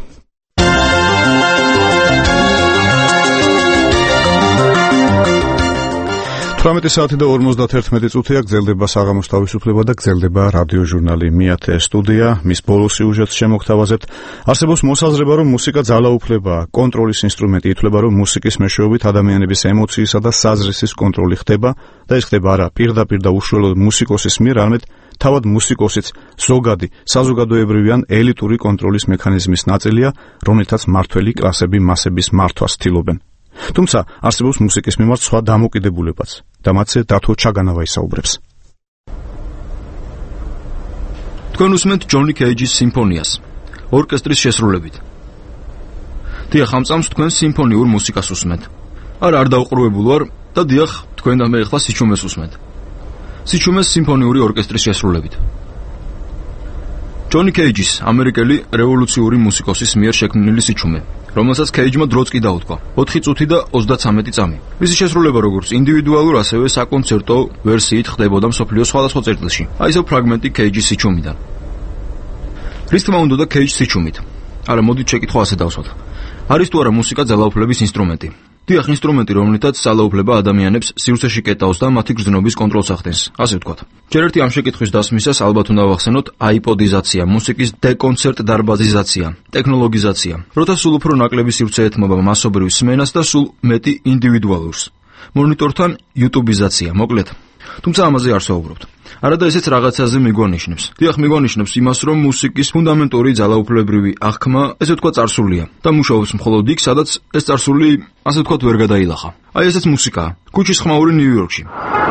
თვრამეტი საათი და ორმოცდაერთმეტი წუთია, გრძელდება საღამოს თავისუფლება და გრძელდება რადიო ჟურნალი მიათე სტუდია. მის ბოლო სიუჟეტს შემოგთავაზებთ. არსებობს მოსაზრება, რომ მუსიკა ძალაუფლებაა, კონტროლის ინსტრუმენტი, ითვლება, რომ მუსიკის მეშვეობით ადამიანების ემოციისა და საზრისის კონტროლი ხდება და ეს ხდება არა პირდაპირ და უშუალოდ მუსიკოსის მიერ, არამედ თავად მუსიკოსიც ზოგადი საზოგადოებრივი ან ელიტური კონტროლის მექანიზმის ნაწილია, რომლითაც მმართველი კლასები მასების მართვას ცდილობენ. თუმცა არსებობს მუსიკის მიმართ სხვა დამოკიდებულებაც და მათზე დათო ჩაგანავა ისაუბრებს. თქვენ უსმენთ ჯონი კეიჯის სიმფონიას, ორკესტრის შესრულებით. დიახ, ამ წამს თქვენ სიმფონიურ მუსიკას უსმენთ. არა, არ დაუყრუებულ ვარ და დიახ, თქვენ და მე ახლა სიჩუმეს უსმენთ. სიჩუმეს სიმფონიური ორკესტრის შესრულებით. ჯონი კეიჯის ამერიკელი რევოლუციური მუსიკოსის მიერ შექმნილი სიჩუმე, რომელსაც კეიჯმა დროც კი დაუთქვა. ოთხი წუთი და ოცდაცამეტი წამი. მისი შესრულება როგორც ინდივიდუალურ, ასევე საკონცერტო ვერსიით ხდებოდა მსოფლიოს სხვადასხვა წერტილში. აი ეს ფრაგმენტი კეიჯის სიჩუმიდან. რის თქმა უნდა და კეიჯის სიჩუმით. არა, მოდით შეკითხვა ასე დავსვათ. არის თუ არა მუსიკა ძალაუფლების ინსტრუმენტი? დიახ, ინსტრუმენტი, რომლითაც ძალაუფლება ადამიანებს სივრცეში კეტავს და მათი გრძნობის კონტროლს ახდენს, ასე ვთქვათ. ჯერ ერთი ამ შეკითხვის დასმისას ალბათ უნდა ვახსენოთ აიპოდიზაცია, მუსიკის დეკონცერტ დარბაზიზაცია, ტექნოლოგიზაცია, როცა სულ უფრო ნაკლები სივრცე ეთმობა მასობრივ სმენას და სულ მეტი ინდივიდუალურს. მონიტორთან იუტუბიზაცია, მოკლედ. თუმცა ამაზე არ საუბრობთ. არადა ესეც რაღაცაზე მიგვანიშნებს. დიახ, მიგვანიშნებს იმას, რომ მუსიკის ფუნდამენტური ძალაუფლებრივი აღქმა, ესე ვთქვათ, წარსულია და მუშაობს მხოლოდ იქ, სადაც ეს წარსული, ასე ვთქვათ, ვერ გადაილახა. აი ესეც მუსიკაა. ქუჩის ხმაური ნიუ-იორკში.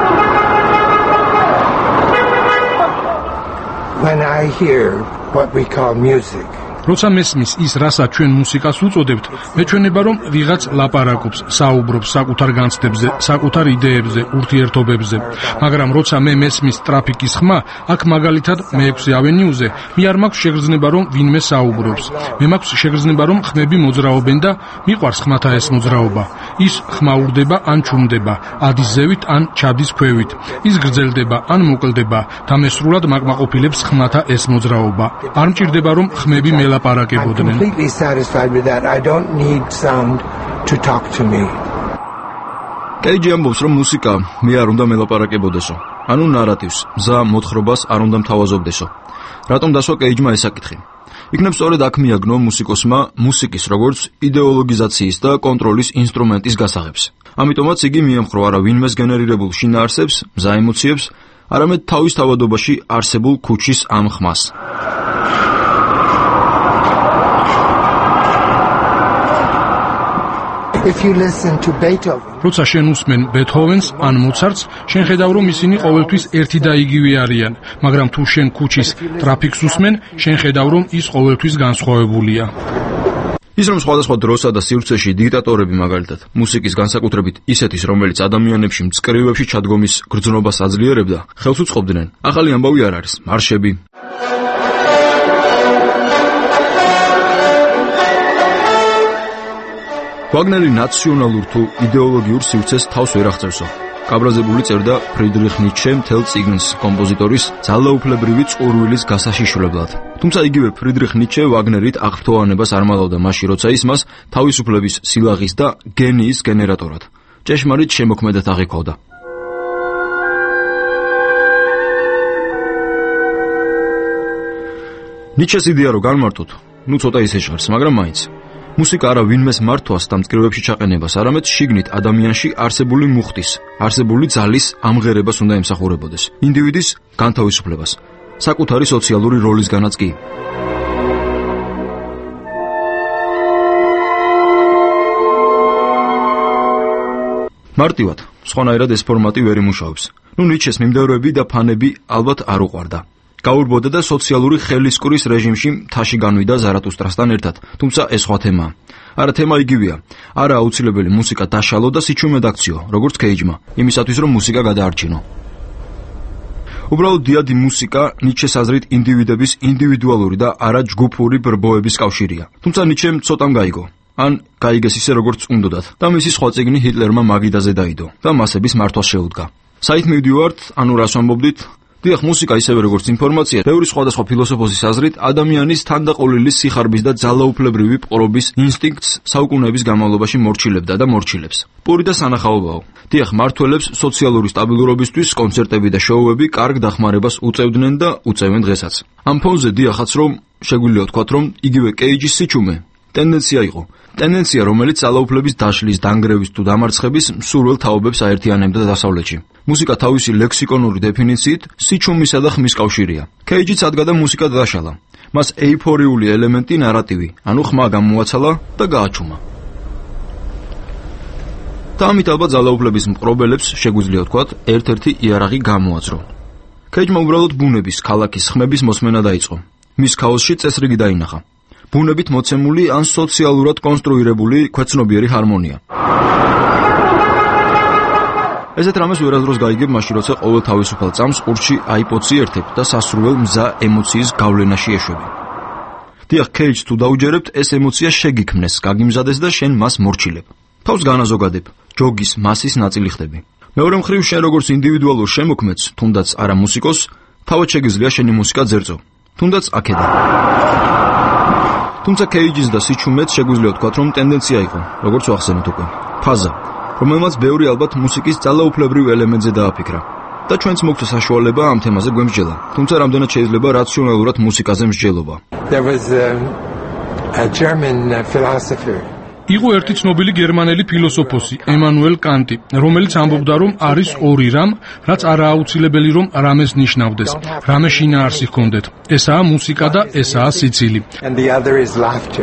When I hear what we call music, როცა მესმის ის, რასაც ჩვენ მუსიკას უწოდებთ, მეჩვენება, რომ ვიღაც ლაპარაკობს, საუბრობს საკუთარ განცდებზე, საკუთარ იდეებზე, ურთიერთობებზე. მაგრამ როცა მე მესმის ტრაფიკის ხმა, აქ მაგალითად მეექვსე ავენიუზე, მე არ მაქვს შეგრძნება, რომ ვინმე საუბრობს. მე მაქვს შეგრძნება, რომ ხმები მოძრაობენ და მიყვარს ხმათა ეს მოძრაობა. ის ხმაურდება ან ჩუმდება, ადის ზევით ან ჩადის ქვევით. ის გრძელდება ან მოკლდება და მე სრულად მაკმაყოფილებს ხმათა ეს მოძრაობა. არ მჭირდება, რომ ხმები მე I'm completely satisfied with that. I don't need sound to talk to me. კეიჯი ამბობს, რომ მუსიკა მე არ უნდა მელაპარაკებოდესო. ანუ ნარატივს, მზა მოთხრობას არ უნდა მთავაზობდესო. რატომ დასვა კეიჯმა ეს საკითხი? იქნებ სწორედ აქ მიაგნო მუსიკოსმა მუსიკის როგორც იდეოლოგიზაციის და კონტროლის ინსტრუმენტის გასაღებს. ამიტომაც იგი მიემხრო არა ვინმეს გენერირებულ შინაარსებს, მზა ემოციებს, არამედ თავის თავადობაში არსებულ ქუჩის ამ ხმას. If you listen to Beethoven, როცა შენ უსმენ ბეთჰოვენს ან მოცარტს, შენ ხედავ, რომ ისინი ყოველთვის ერთი და იგივე არიან, მაგრამ თუ შენ ქუჩის ტრაფიკს უსმენ, შენ ხედავ, რომ ის ყოველთვის განსხვავებულია. ის რომ სხვადასხვა დროსა და სივრცეში დიქტატორები მაგალითად მუსიკის განსაკუთრებით ისეთის, რომელიც ადამიანებში მწკრივებში ჩადგომის გრძნობას აძლიერებდა, ხელს უწყობდნენ. ახალი ამბავი არ არის, მარშები. ვაგნერი ნაციონალურ თუ იდეოლოგიურ სივრცეს თავს ვერ აღწევსო. გაბრაზებული წერდა ფრიდრიხ ნიცშე მთელ წიგნს კომპოზიტორის ძალაუფლებრივი წყურვილის გასაშიშვლებლად. თუმცა იგივე ფრიდრიხ ნიცშე ვაგნერით აღფრთოვანებას არ მალავდა მაშინ, როცა ის მას თავისუფლების სილაღის და გენიის გენერატორად, ჭეშმარიტ შემოქმედად აღიქვავდა. ნიცშეს იდეა რო განმარტოთ, ნუ ცოტა ისე ჟღერს, მაგრამ მაინც მუსიკა არა ვინმეს მართვას და მწკრივებში ჩაყენებას, არამედ შიგნით ადამიანში არსებული მუხტის, არსებული ძალის ამღერებას უნდა ემსახურებოდეს. ინდივიდის განთავისუფლებას, საკუთარი სოციალური როლისგანაც კი. მარტივად, სხვანაირად ეს ფორმატი ვერ იმუშავებს. ნუ ნიცშეს მიმდევრები და ფანები ალბათ არ უყვარდა. გაურბოდა და სოციალური ხელისკვრის რეჟიმში მთაში განვიდა ზარათუსტრასთან ერთად, თუმცა ეს სხვა თემაა. არა, თემა იგივეა. არა აუცილებელი მუსიკა დაშალო და სიჩუმე დაქციო, როგორც კეიჯმა, იმისათვის რომ მუსიკა გადაარჩინო. უბრალოდ დიადი მუსიკა ნიცშეს აზრით ინდივიდების ინდივიდუალური და არა ჯგუფური ბრბოების კავშირია. თუმცა ნიცშემ ცოტამ გაიგო. ან გაიგეს ისე როგორც უნდოდათ და მისი სხვა წიგნი ჰიტლერმა მაგიდაზე დაიდო და მასების მართვას შეუდგა. საით მივდივართ, ანუ რას ვამბობდით? დიახ, მუსიკა ისევე როგორც ინფორმაცია, ბევრი სხვადასხვა ფილოსოფოსის აზრით, ადამიანის თანდაყოლილი სიხარბის და ძალაუფლებრივი პყრობის ინსტინქტს საუკუნეების განმავლობაში მორჩილებდა და მორჩილებს. პური და სანახაობაო. დიახ, მართველებს სოციალური სტაბილურობისთვის კონცერტები და შოუები კარგ დახმარებას უწევდნენ და უწევენ დღესაც. ამ ფონზე დიახაც რომ შეგვიძლია ვთქვათ, რომ იგივე კეიჯის სიჩუმე ტენდენცია იყო. ტენდენცია, რომელიც ძალაუფლების დაშლის, დანგრევის თუ დამარცხების მსურველ თაობებს აერთიანებდა დასავლეთში. მუსიკა თავისი ლექსიკონური დეფინიციით სიჩუმისა და ხმის კავშირია. კეიჯიც ადგა და მუსიკა დაშალა. მას ეიფორიული ელემენტი ნარატივი, ანუ ხმა გამოაცალა და გააჩუმა. და ამით ალბათ ძალაუფლების მპყრობელებს შეგვიძლია ვთქვათ, ერთ-ერთი იარაღი გამოაძრო. კეიჯმა უბრალოდ ბუნების, ქალაქის ხმების მოსმენა დაიწყო. მის ქაოსში წესრიგი დაინახა. ბუნებით მოცემული ან სოციალურად კონსტრუირებული ქვეცნობიერი ჰარმონია. ესეთ რამეს ვერასდროს გაიგებ მაშინ, როცა ყოველ თავისუფალ წამს ყურჩი აიპოდსი ერთებ და სასურველ მზა ემოციის გავლენაში ეშვები. დიახ, Cage თუ დაუჯერებთ, ეს ემოცია შეგიქმნეს, გაგიმზადეს და შენ მას მორჩილებ. თავს განაზოგადებ, ჯოგის მასის ნაწილი ხდები. მეორე მხრივ, შენ როგორც ინდივიდუალურ შემოქმედს, თუნდაც არა მუსიკოს, თავად შეგიძლია შენი მუსიკა ძერწო, თუნდაც აქედან. თუმცა Cage-ის და სიჩუმეც შეგვიძლია ვთქვათ, რომ ტენდენცია იყო, როგორც ვახსენეთ უკვე, ფაზა, რომელმაც ბევრი ალბათ მუსიკის ძალაუფლებრივ ელემენტზე დააფიქრა. და ჩვენც მოგვცა საშუალება ამ თემაზე გვემსჯელა, თუმცა რამდენად შეიძლება რაციონალურად მუსიკაზე მსჯელობა. There was a, a German philosopher. იყო ერთი ცნობილი გერმანელი ფილოსოფოსი, ემანუელ კანტი, რომელიც ამბობდა, რომ არის ორი რამ, რაც არაა აუცილებელი, რომ რამეს ნიშნავდეს, რამე შინაარსი ჰქონდეთ. ესაა მუსიკა და ესაა სიცილი. And the other is laughter.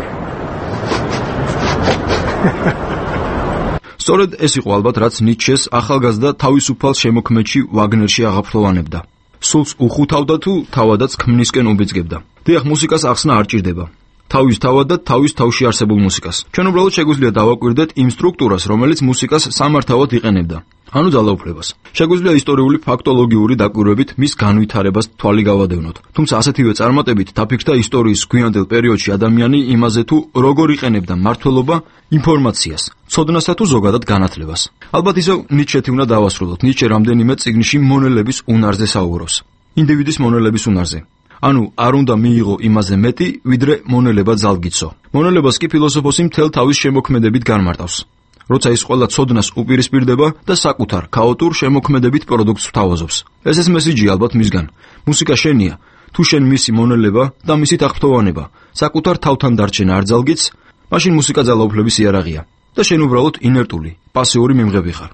სწორედ ეს იყო ალბათ, რაც ნიცშეს ახალგაზრდა თავისუფალ შემოქმედში ვაგნერში აღაფრთოვანებდა. სულს უხუთავდა თუ თავადაც ქმნისკენ უბიძგებდა. დიახ, მუსიკას ახსნა არ ჭირდება. თავის თავად და თავის თავში არსებულ მუსიკას. ჩვენ უბრალოდ შეგვიძლია დავაკვირდეთ იმ სტრუქტურას, რომელიც მუსიკას სამართავად იყენებდა. ანუ ძალაუფლებას. შეგვიძლია ისტორიული ფაქტოლოგიური დაკვირვებით მის განვითარებას თვალი გავადევნოთ. თუმცა ასეთივე წარმატებით დაფიქრდა ისტორიის გვიანდელ პერიოდში ადამიანი იმაზე თუ როგორ იყენებდა მართლობა ინფორმაციას, ცოდნასა თუ ზოგადად განათლებას. ალბათ ისევ ნიცშეთი უნდა დავასრულოთ. ნიცშე რამდენიმე წიგნში მონელების უნარზე საუბრობს. ინდივიდის მონელების უნარზე. ანუ არ უნდა მიიღო იმაზე მეტი, ვიდრე მონელება ძალგიცო. მონელებას კი ფილოსოფოსი მთელ თავის შემოქმედებით განმარტავს. როცა ის ყველა ცოდნას უპირისპირდება და საკუთარ ქაოტურ შემოქმედებით პროდუქტს ვთავაზობს. ეს ეს მესიჯი ალბათ მისგან. მუსიკა შენია, თუ შენ მისი მონელება და მისი აღფრთოვანება საკუთარ თავთან დარჩენა არ ძალგიც, მაშინ მუსიკა ძალაუფლების იარაღია და შენ უბრალოდ ინერტული, პასიური მიმღები ხარ.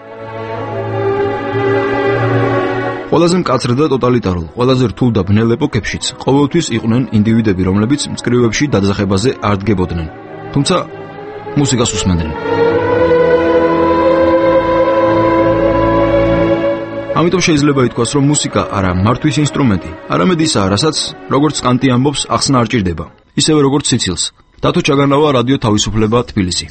ყველაზე მკაცრ და ტოტალიტარულ, ყველაზე რთულ და ბნელ ეპოქებშიც ყოველთვის იყვნენ ინდივიდები, რომლებიც მწკრივებში დაძახებაზე არ დგებოდნენ, თუმცა მუსიკას უსმენდნენ. ამიტომ შეიძლება ითქვას, რომ მუსიკა არა მართვის ინსტრუმენტი, არამედ ისაა, რასაც, როგორც კანტი ამბობს, ახსნა არ ჭირდება, ისევე როგორც სიცილს. დათო ჩაგანავა, რადიო თავისუფლება, თბილისი.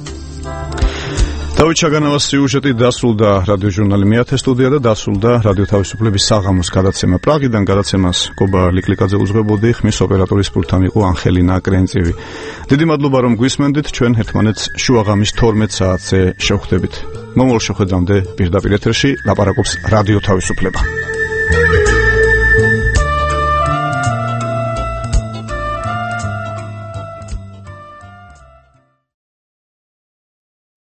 დავით ჩაგანავას სიუჟეტი დასრულდა რადიო ჟურნალი მეათე სტუდია და დასრულდა რადიო თავისუფლების საღამოს გადაცემა პრაღიდან. გადაცემას გობა ლიკლიკაძე უძღვებოდი, ხმის ოპერატორის პულტთან იყო ანხელინა კრენწივი. დიდი მადლობა რომ გვისმენდით, ჩვენ ერთმანეთს შუაღამის თორმეტ საათზე შევხვდებით. მომავალ შეხვედრამდე პირდაპირ ეთერში ლაპარაკობს რადიო თავისუფლება.